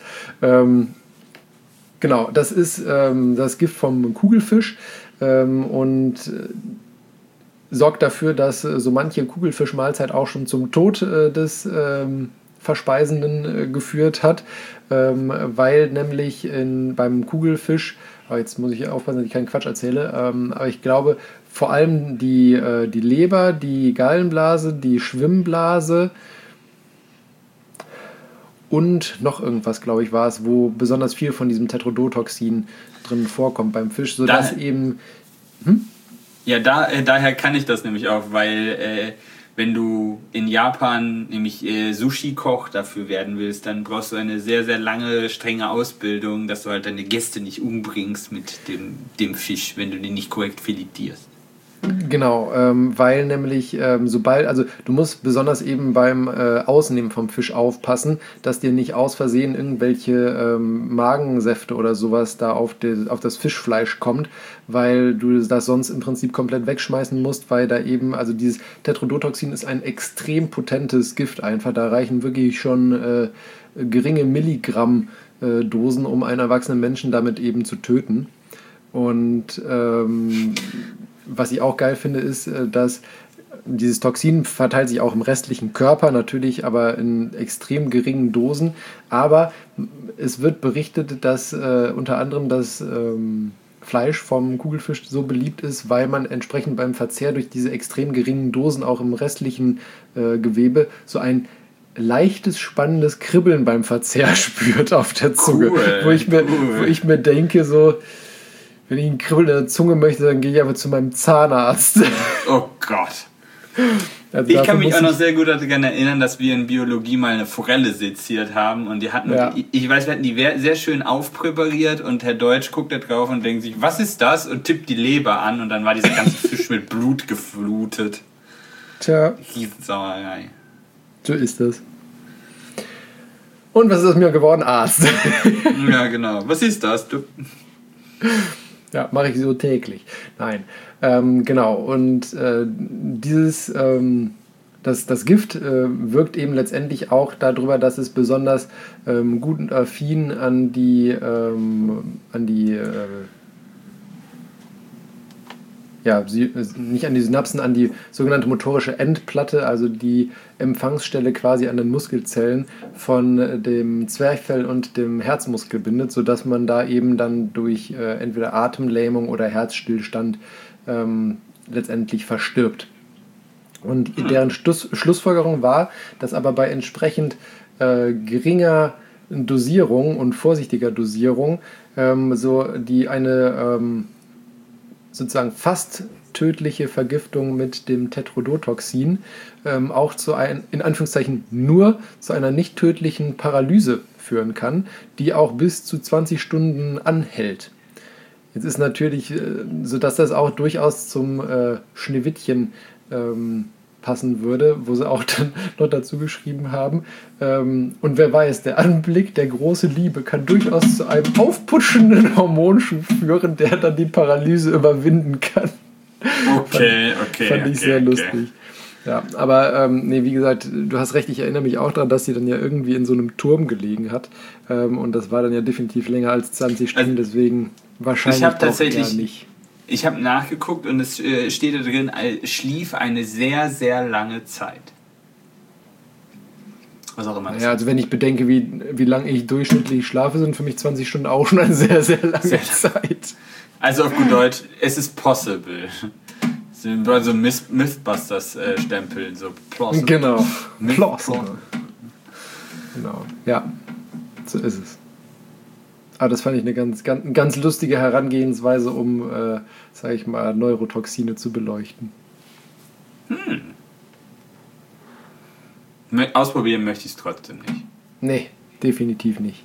Genau, das ist das Gift vom Kugelfisch und sorgt dafür, dass so manche Kugelfischmahlzeit auch schon zum Tod des Verspeisenden geführt hat, weil nämlich beim Kugelfisch, jetzt muss ich aufpassen, dass ich keinen Quatsch erzähle, aber ich glaube, vor allem die Leber, die Gallenblase, die Schwimmblase und noch irgendwas, glaube ich, war es, wo besonders viel von diesem Tetrodotoxin drin vorkommt beim Fisch, sodass eben... Ja, daher kann ich das nämlich auch, weil wenn du in Japan nämlich Sushi-Koch dafür werden willst, dann brauchst du eine sehr, sehr lange, strenge Ausbildung, dass du halt deine Gäste nicht umbringst mit dem Fisch, wenn du den nicht korrekt filetierst. Genau, weil nämlich also du musst besonders eben beim Ausnehmen vom Fisch aufpassen, dass dir nicht aus Versehen irgendwelche Magensäfte oder sowas da auf das Fischfleisch kommt, weil du das sonst im Prinzip komplett wegschmeißen musst, weil da eben, also dieses Tetrodotoxin ist ein extrem potentes Gift einfach, da reichen wirklich schon geringe Milligramm-Dosen, um einen erwachsenen Menschen damit eben zu töten. Und was ich auch geil finde, ist, dass dieses Toxin verteilt sich auch im restlichen Körper, natürlich aber in extrem geringen Dosen. Aber es wird berichtet, dass unter anderem das Fleisch vom Kugelfisch so beliebt ist, weil man entsprechend beim Verzehr durch diese extrem geringen Dosen auch im restlichen Gewebe so ein leichtes, spannendes Kribbeln beim Verzehr spürt auf der Zunge. Cool, wo ich mir denke, so... Wenn ich einen Kribbel in der Zunge möchte, dann gehe ich einfach zu meinem Zahnarzt. Oh Gott. Also ich kann mich auch noch sehr gut daran erinnern, dass wir in Biologie mal eine Forelle seziert haben und die hatten, ich weiß, wir hatten die sehr schön aufpräpariert und Herr Deutsch guckt da drauf und denkt sich, was ist das? Und tippt die Leber an und dann war dieser ganze Fisch mit Blut geflutet. Tja. Riesensauerei. So ist das. Und was ist aus mir geworden? Arzt. Ja, genau. Was ist das? Du... Ja, mache ich so täglich. Nein, genau. Und das Gift wirkt eben letztendlich auch darüber, dass es besonders gut und affin an die nicht an die Synapsen, an die sogenannte motorische Endplatte, also die Empfangsstelle quasi an den Muskelzellen von dem Zwerchfell und dem Herzmuskel bindet, sodass man da eben dann durch entweder Atemlähmung oder Herzstillstand letztendlich verstirbt. Und deren Schlussfolgerung war, dass aber bei entsprechend geringer Dosierung und vorsichtiger Dosierung sozusagen fast nicht tödliche Vergiftung mit dem Tetrodotoxin auch in Anführungszeichen nur zu einer nicht tödlichen Paralyse führen kann, die auch bis zu 20 Stunden anhält. Jetzt ist natürlich so, dass das auch durchaus zum Schneewittchen passen würde, wo sie auch dann noch dazu geschrieben haben. Und wer weiß, der Anblick der großen Liebe kann durchaus zu einem aufputschenden Hormonschub führen, der dann die Paralyse überwinden kann. Fand ich sehr lustig. Ja, aber nee, wie gesagt, du hast recht, ich erinnere mich auch daran, dass sie dann ja irgendwie in so einem Turm gelegen hat. Und das war dann ja definitiv länger als 20 Stunden, deswegen wahrscheinlich doch eher nicht. Ich habe nachgeguckt und es steht da drin, schlief eine sehr, sehr lange Zeit. Was auch immer. Ja, also wenn ich bedenke, wie lange ich durchschnittlich schlafe, sind für mich 20 Stunden auch schon eine sehr, sehr lange Zeit. Also auf gut Deutsch, es ist possible. So Mythbusters stempeln, so plausible. Genau. Plausible. Genau, ja, so ist es. Aber das fand ich eine ganz lustige Herangehensweise, um, sage ich mal, Neurotoxine zu beleuchten. Ausprobieren möchte ich es trotzdem nicht. Nee, definitiv nicht.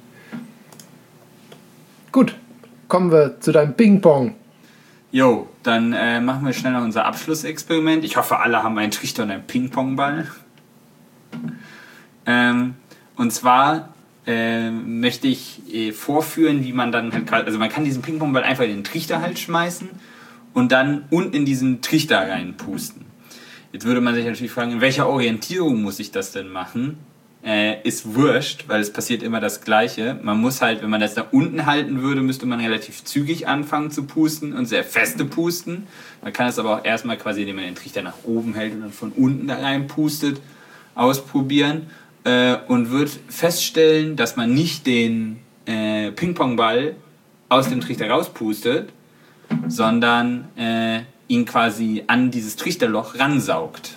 Gut, kommen wir zu deinem Ping-Pong. Jo, dann machen wir schnell noch unser Abschlussexperiment. Ich hoffe, alle haben einen Trichter und einen Ping-Pong-Ball. Und zwar möchte ich vorführen, wie man dann halt, also man kann diesen Ping-Pong-Ball einfach in den Trichter halt schmeißen und dann unten in diesen Trichter reinpusten. Jetzt würde man sich natürlich fragen, in welcher Orientierung muss ich das denn machen? Ist wurscht, weil es passiert immer das Gleiche. Man muss halt, wenn man das da unten halten würde, müsste man relativ zügig anfangen zu pusten und sehr feste pusten. Man kann es aber auch erstmal quasi, indem man den Trichter nach oben hält und dann von unten da rein pustet, ausprobieren. Und wird feststellen, dass man nicht den Ping-Pong-Ball aus dem Trichter rauspustet, sondern ihn quasi an dieses Trichterloch ransaugt.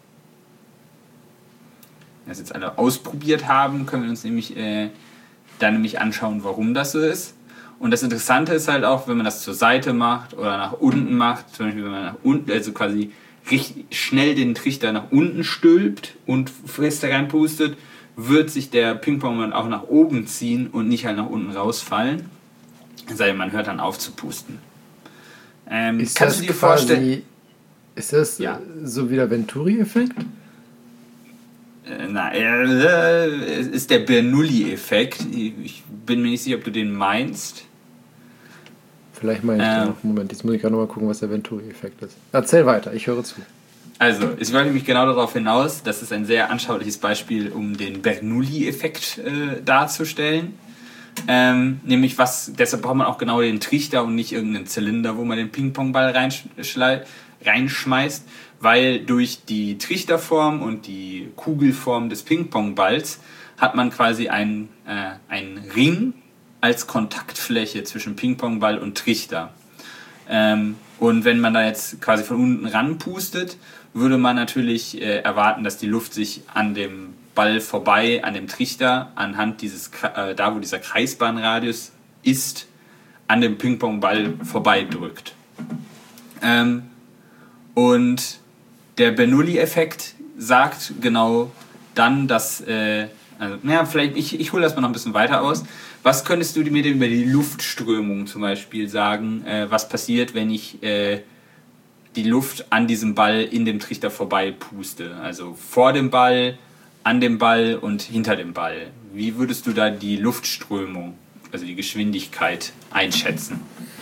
Wenn wir das jetzt alle ausprobiert haben, können wir uns nämlich anschauen, warum das so ist. Und das Interessante ist halt auch, wenn man das zur Seite macht oder nach unten macht, zum Beispiel wenn man nach unten, also quasi richtig schnell den Trichter nach unten stülpt und fester reinpustet, wird sich der Ping-Pong auch nach oben ziehen und nicht halt nach unten rausfallen. Sei denn, man hört dann auf zu pusten. Kannst du dir vorstellen? Ist das so wie der Venturi-Effekt? Es ist der Bernoulli-Effekt. Ich bin mir nicht sicher, ob du den meinst. Vielleicht meine ich den noch. Moment, jetzt muss ich gerade noch mal gucken, was der Venturi-Effekt ist. Erzähl weiter, ich höre zu. Also, ich wollte nämlich genau darauf hinaus, das ist ein sehr anschauliches Beispiel, um den Bernoulli-Effekt darzustellen. Nämlich deshalb braucht man auch genau den Trichter und nicht irgendeinen Zylinder, wo man den Ping-Pong-Ball reinschmeißt, weil durch die Trichterform und die Kugelform des Ping-Pong-Balls hat man quasi einen Ring als Kontaktfläche zwischen Ping-Pong-Ball und Trichter. Und wenn man da jetzt quasi von unten ranpustet, würde man natürlich erwarten, dass die Luft sich an dem Ball vorbei, an dem Trichter, anhand da wo dieser Kreisbahnradius ist, an dem Ping-Pong-Ball vorbeidrückt. Und der Bernoulli-Effekt sagt genau dann, dass, vielleicht, ich hole das mal noch ein bisschen weiter aus. Was könntest du mir denn über die Luftströmung zum Beispiel sagen, was passiert, wenn ich die Luft an diesem Ball in dem Trichter vorbei puste? Also vor dem Ball, an dem Ball und hinter dem Ball. Wie würdest du da die Luftströmung, also die Geschwindigkeit, einschätzen?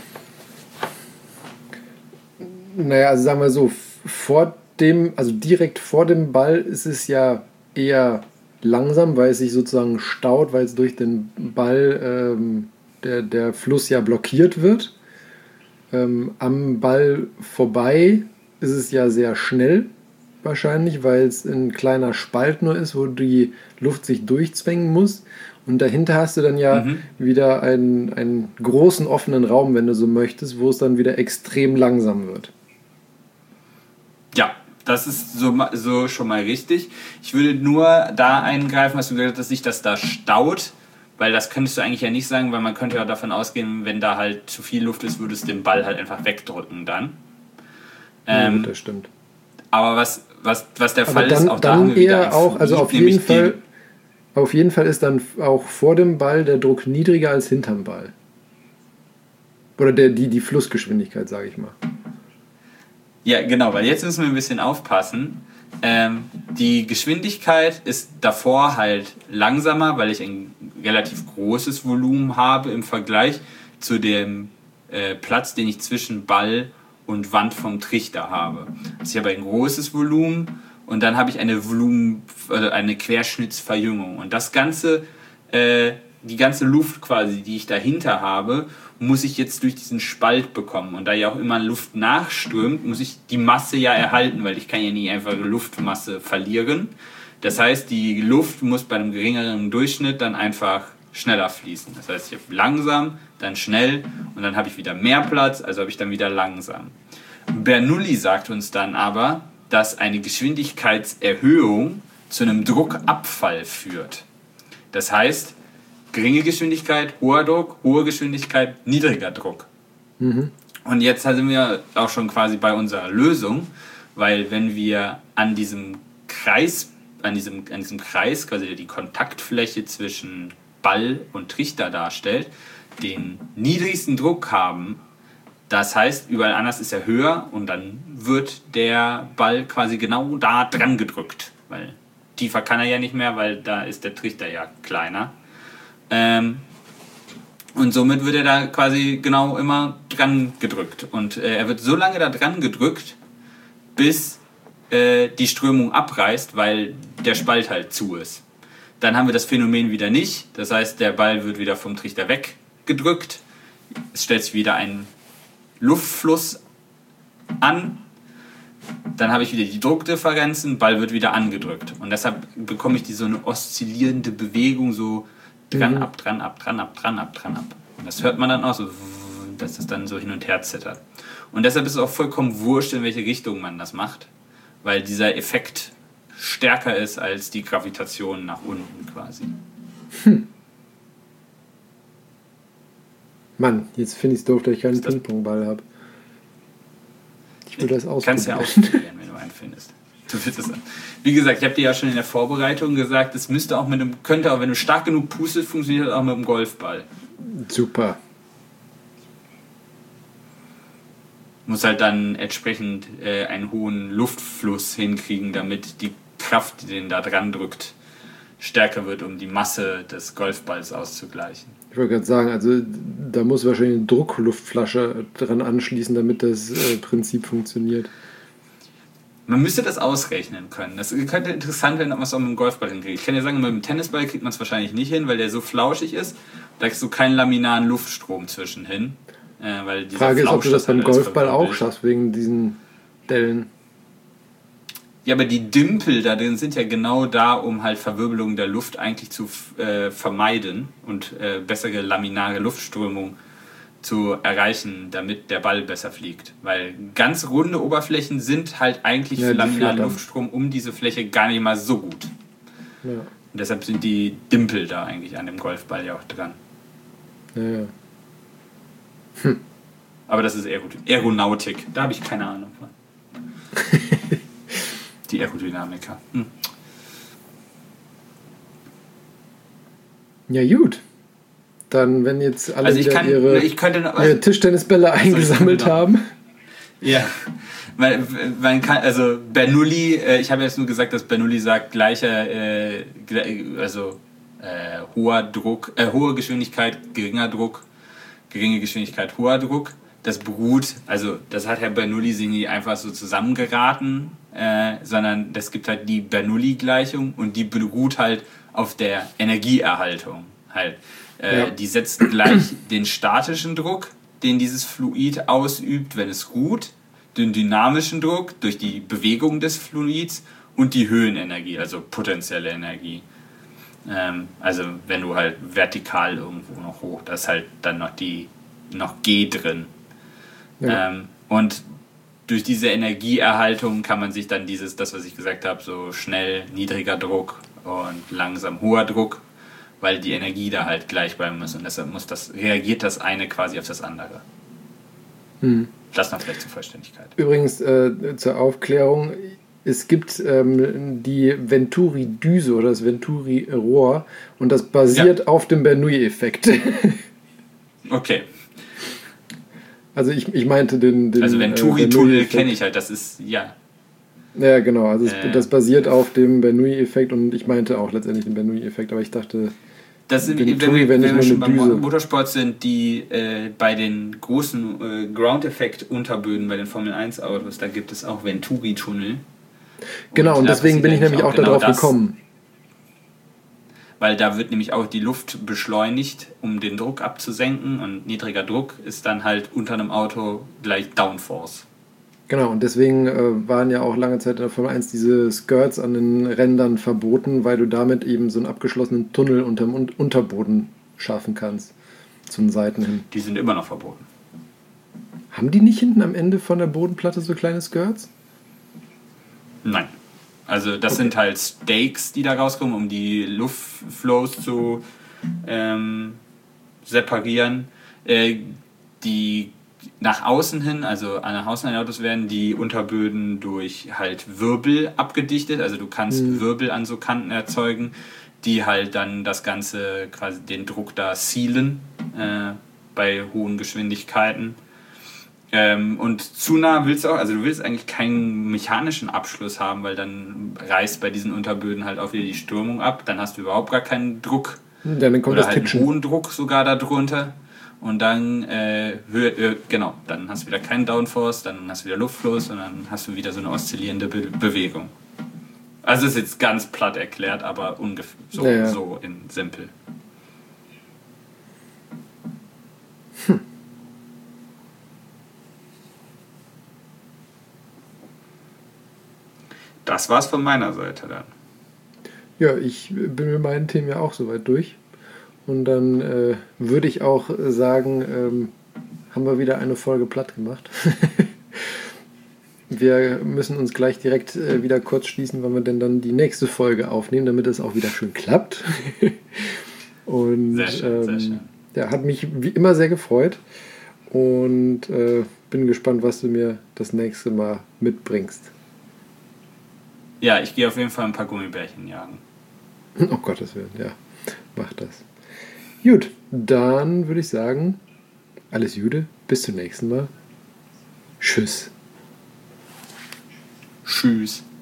Naja, also sagen wir so, direkt vor dem Ball ist es ja eher langsam, weil es sich sozusagen staut, weil es durch den Ball der Fluss ja blockiert wird. Am Ball vorbei ist es ja sehr schnell wahrscheinlich, weil es ein kleiner Spalt nur ist, wo die Luft sich durchzwängen muss. Und dahinter hast du dann ja wieder einen großen offenen Raum, wenn du so möchtest, wo es dann wieder extrem langsam wird. Ja, das ist so schon mal richtig. Ich würde nur da eingreifen, was du gesagt hast, dass sich das da staut, weil das könntest du eigentlich ja nicht sagen, weil man könnte ja davon ausgehen, wenn da halt zu viel Luft ist, würde es den Ball halt einfach wegdrücken dann. Das stimmt. Aber was der Fall ist, auch da haben wir wieder auch, also auf jeden Fall ist dann auch vor dem Ball der Druck niedriger als hinterm Ball. Oder die Flussgeschwindigkeit, sage ich mal. Ja, genau, weil jetzt müssen wir ein bisschen aufpassen. Die Geschwindigkeit ist davor halt langsamer, weil ich ein relativ großes Volumen habe im Vergleich zu dem Platz, den ich zwischen Ball und Wand vom Trichter habe. Also ich habe ein großes Volumen und dann habe ich eine Querschnittsverjüngung. Und das Ganze, die ganze Luft quasi, die ich dahinter habe, muss ich jetzt durch diesen Spalt bekommen. Und da ja auch immer Luft nachströmt, muss ich die Masse ja erhalten, weil ich kann ja nie einfach Luftmasse verlieren. Das heißt, die Luft muss bei einem geringeren Durchschnitt dann einfach schneller fließen. Das heißt, ich habe langsam, dann schnell und dann habe ich wieder mehr Platz, also habe ich dann wieder langsam. Bernoulli sagt uns dann aber, dass eine Geschwindigkeitserhöhung zu einem Druckabfall führt. Das heißt, geringe Geschwindigkeit, hoher Druck, hohe Geschwindigkeit, niedriger Druck. Mhm. Und jetzt sind wir auch schon quasi bei unserer Lösung, weil wenn wir an diesem Kreis, quasi die Kontaktfläche zwischen Ball und Trichter darstellt, den niedrigsten Druck haben, das heißt, überall anders ist er höher und dann wird der Ball quasi genau da dran gedrückt, weil tiefer kann er ja nicht mehr, weil da ist der Trichter ja kleiner. Und somit wird er da quasi genau immer dran gedrückt. Und er wird so lange da dran gedrückt, bis die Strömung abreißt, weil der Spalt halt zu ist. Dann haben wir das Phänomen wieder nicht. Das heißt, der Ball wird wieder vom Trichter weggedrückt. Es stellt sich wieder ein Luftfluss an. Dann habe ich wieder die Druckdifferenzen, Ball wird wieder angedrückt. Und deshalb bekomme ich so eine oszillierende Bewegung, so dran, ab, dran, ab, dran, ab, dran, ab, dran, ab. Und das hört man dann auch so, dass das dann so hin und her zittert. Und deshalb ist es auch vollkommen wurscht, in welche Richtung man das macht, weil dieser Effekt stärker ist als die Gravitation nach unten quasi. Mann, jetzt finde ich es doof, dass ich keinen Ping-Pong-Ball habe. Ich will das ausprobieren. Kannst ja ausprobieren, wenn du einen findest. Du willst es. Wie gesagt, ich habe dir ja schon in der Vorbereitung gesagt, es müsste auch könnte auch, wenn du stark genug pustest, funktioniert das auch mit dem Golfball. Super. Muss halt dann entsprechend einen hohen Luftfluss hinkriegen, damit die Kraft, die den da dran drückt, stärker wird, um die Masse des Golfballs auszugleichen. Ich wollte gerade sagen, also da muss wahrscheinlich eine Druckluftflasche dran anschließen, damit das Prinzip funktioniert. Man müsste das ausrechnen können. Das könnte interessant werden, ob man es auch mit dem Golfball hinkriegt. Ich kann ja sagen, mit dem Tennisball kriegt man es wahrscheinlich nicht hin, weil der so flauschig ist. Da kriegst du keinen laminaren Luftstrom zwischenhin. Weil die Frage ist, ob du das beim Golfball auch schaffst, wegen diesen Dellen. Ja, aber die Dimpel da drin sind ja genau da, um halt Verwirbelung der Luft eigentlich zu vermeiden und bessere laminare Luftströmung zu erreichen, damit der Ball besser fliegt. Weil ganz runde Oberflächen sind halt eigentlich für laminaren Luftstrom um diese Fläche gar nicht mal so gut. Ja. Und deshalb sind die Dimpel da eigentlich an dem Golfball ja auch dran. Ja. Aber das ist Aeronautik. Da habe ich keine Ahnung von. Die Aerodynamiker. Ja, gut. Dann, wenn jetzt alle ihre Tischtennisbälle eingesammelt haben. Ja, weil man kann, also Bernoulli, ich habe jetzt nur gesagt, dass Bernoulli sagt, hoher Druck, hohe Geschwindigkeit, geringer Druck, geringe Geschwindigkeit, hoher Druck. Das beruht, also das hat Herr Bernoulli sich nicht einfach so zusammengeraten, sondern es gibt halt die Bernoulli-Gleichung und die beruht halt auf der Energieerhaltung halt. Die setzt gleich den statischen Druck, den dieses Fluid ausübt, wenn es ruht, den dynamischen Druck durch die Bewegung des Fluids und die Höhenenergie, also potenzielle Energie. Also wenn du halt vertikal irgendwo noch hoch, da ist halt dann noch G drin. Ja. Und durch diese Energieerhaltung kann man sich dann das, was ich gesagt habe, so schnell niedriger Druck und langsam hoher Druck, weil die Energie da halt gleich bleiben muss und deshalb reagiert das eine quasi auf das andere. Mhm. Das noch vielleicht zur Vollständigkeit. Übrigens zur Aufklärung, es gibt die Venturi-Düse oder das Venturi-Rohr und das basiert auf dem Bernoulli-Effekt. Okay. Also ich meinte den also Venturi-Tunnel kenne ich halt, das ist, ja. Ja, genau, also das basiert auf dem Bernoulli-Effekt und ich meinte auch letztendlich den Bernoulli-Effekt, aber ich dachte... Das sind, wenn wir schon beim Motorsport sind, die bei den großen Ground-Effekt-Unterböden bei den Formel-1-Autos, da gibt es auch Venturi-Tunnel. Genau, und deswegen bin ich nämlich auch darauf gekommen. Weil da wird nämlich auch die Luft beschleunigt, um den Druck abzusenken und niedriger Druck ist dann halt unter einem Auto gleich Downforce. Genau, und deswegen waren ja auch lange Zeit in der Formel 1 diese Skirts an den Rändern verboten, weil du damit eben so einen abgeschlossenen Tunnel unterm Unterboden schaffen kannst, zu den Seiten hin. Die sind immer noch verboten. Haben die nicht hinten am Ende von der Bodenplatte so kleine Skirts? Nein. Also das sind halt Stakes, die da rauskommen, um die Luftflows zu separieren. Die nach außen hin, also nach außen hin Autos werden die Unterböden durch halt Wirbel abgedichtet. Also du kannst Wirbel an so Kanten erzeugen, die halt dann das Ganze, quasi den Druck da sealen bei hohen Geschwindigkeiten. Und zu nah willst du auch, also du willst eigentlich keinen mechanischen Abschluss haben, weil dann reißt bei diesen Unterböden halt auch wieder die Strömung ab. Dann hast du überhaupt gar keinen Druck. Dann kommt oder halt einen hohen Druck sogar darunter. Und dann, dann hast du wieder keinen Downforce, dann hast du wieder Luftfluss und dann hast du wieder so eine oszillierende Bewegung. Also das ist jetzt ganz platt erklärt, aber ungefähr so in simpel. Das war's von meiner Seite dann. Ja, ich bin mit meinen Themen ja auch soweit durch. Und dann würde ich auch sagen, haben wir wieder eine Folge platt gemacht. Wir müssen uns gleich direkt wieder kurz schließen, wann wir denn dann die nächste Folge aufnehmen, damit es auch wieder schön klappt. Und sehr schön, sehr schön. Ja, hat mich wie immer sehr gefreut und bin gespannt, was du mir das nächste Mal mitbringst. Ja, ich gehe auf jeden Fall ein paar Gummibärchen jagen. Oh Gottes Willen, ja, mach das. Gut, dann würde ich sagen, alles Gute, bis zum nächsten Mal. Tschüss. Tschüss.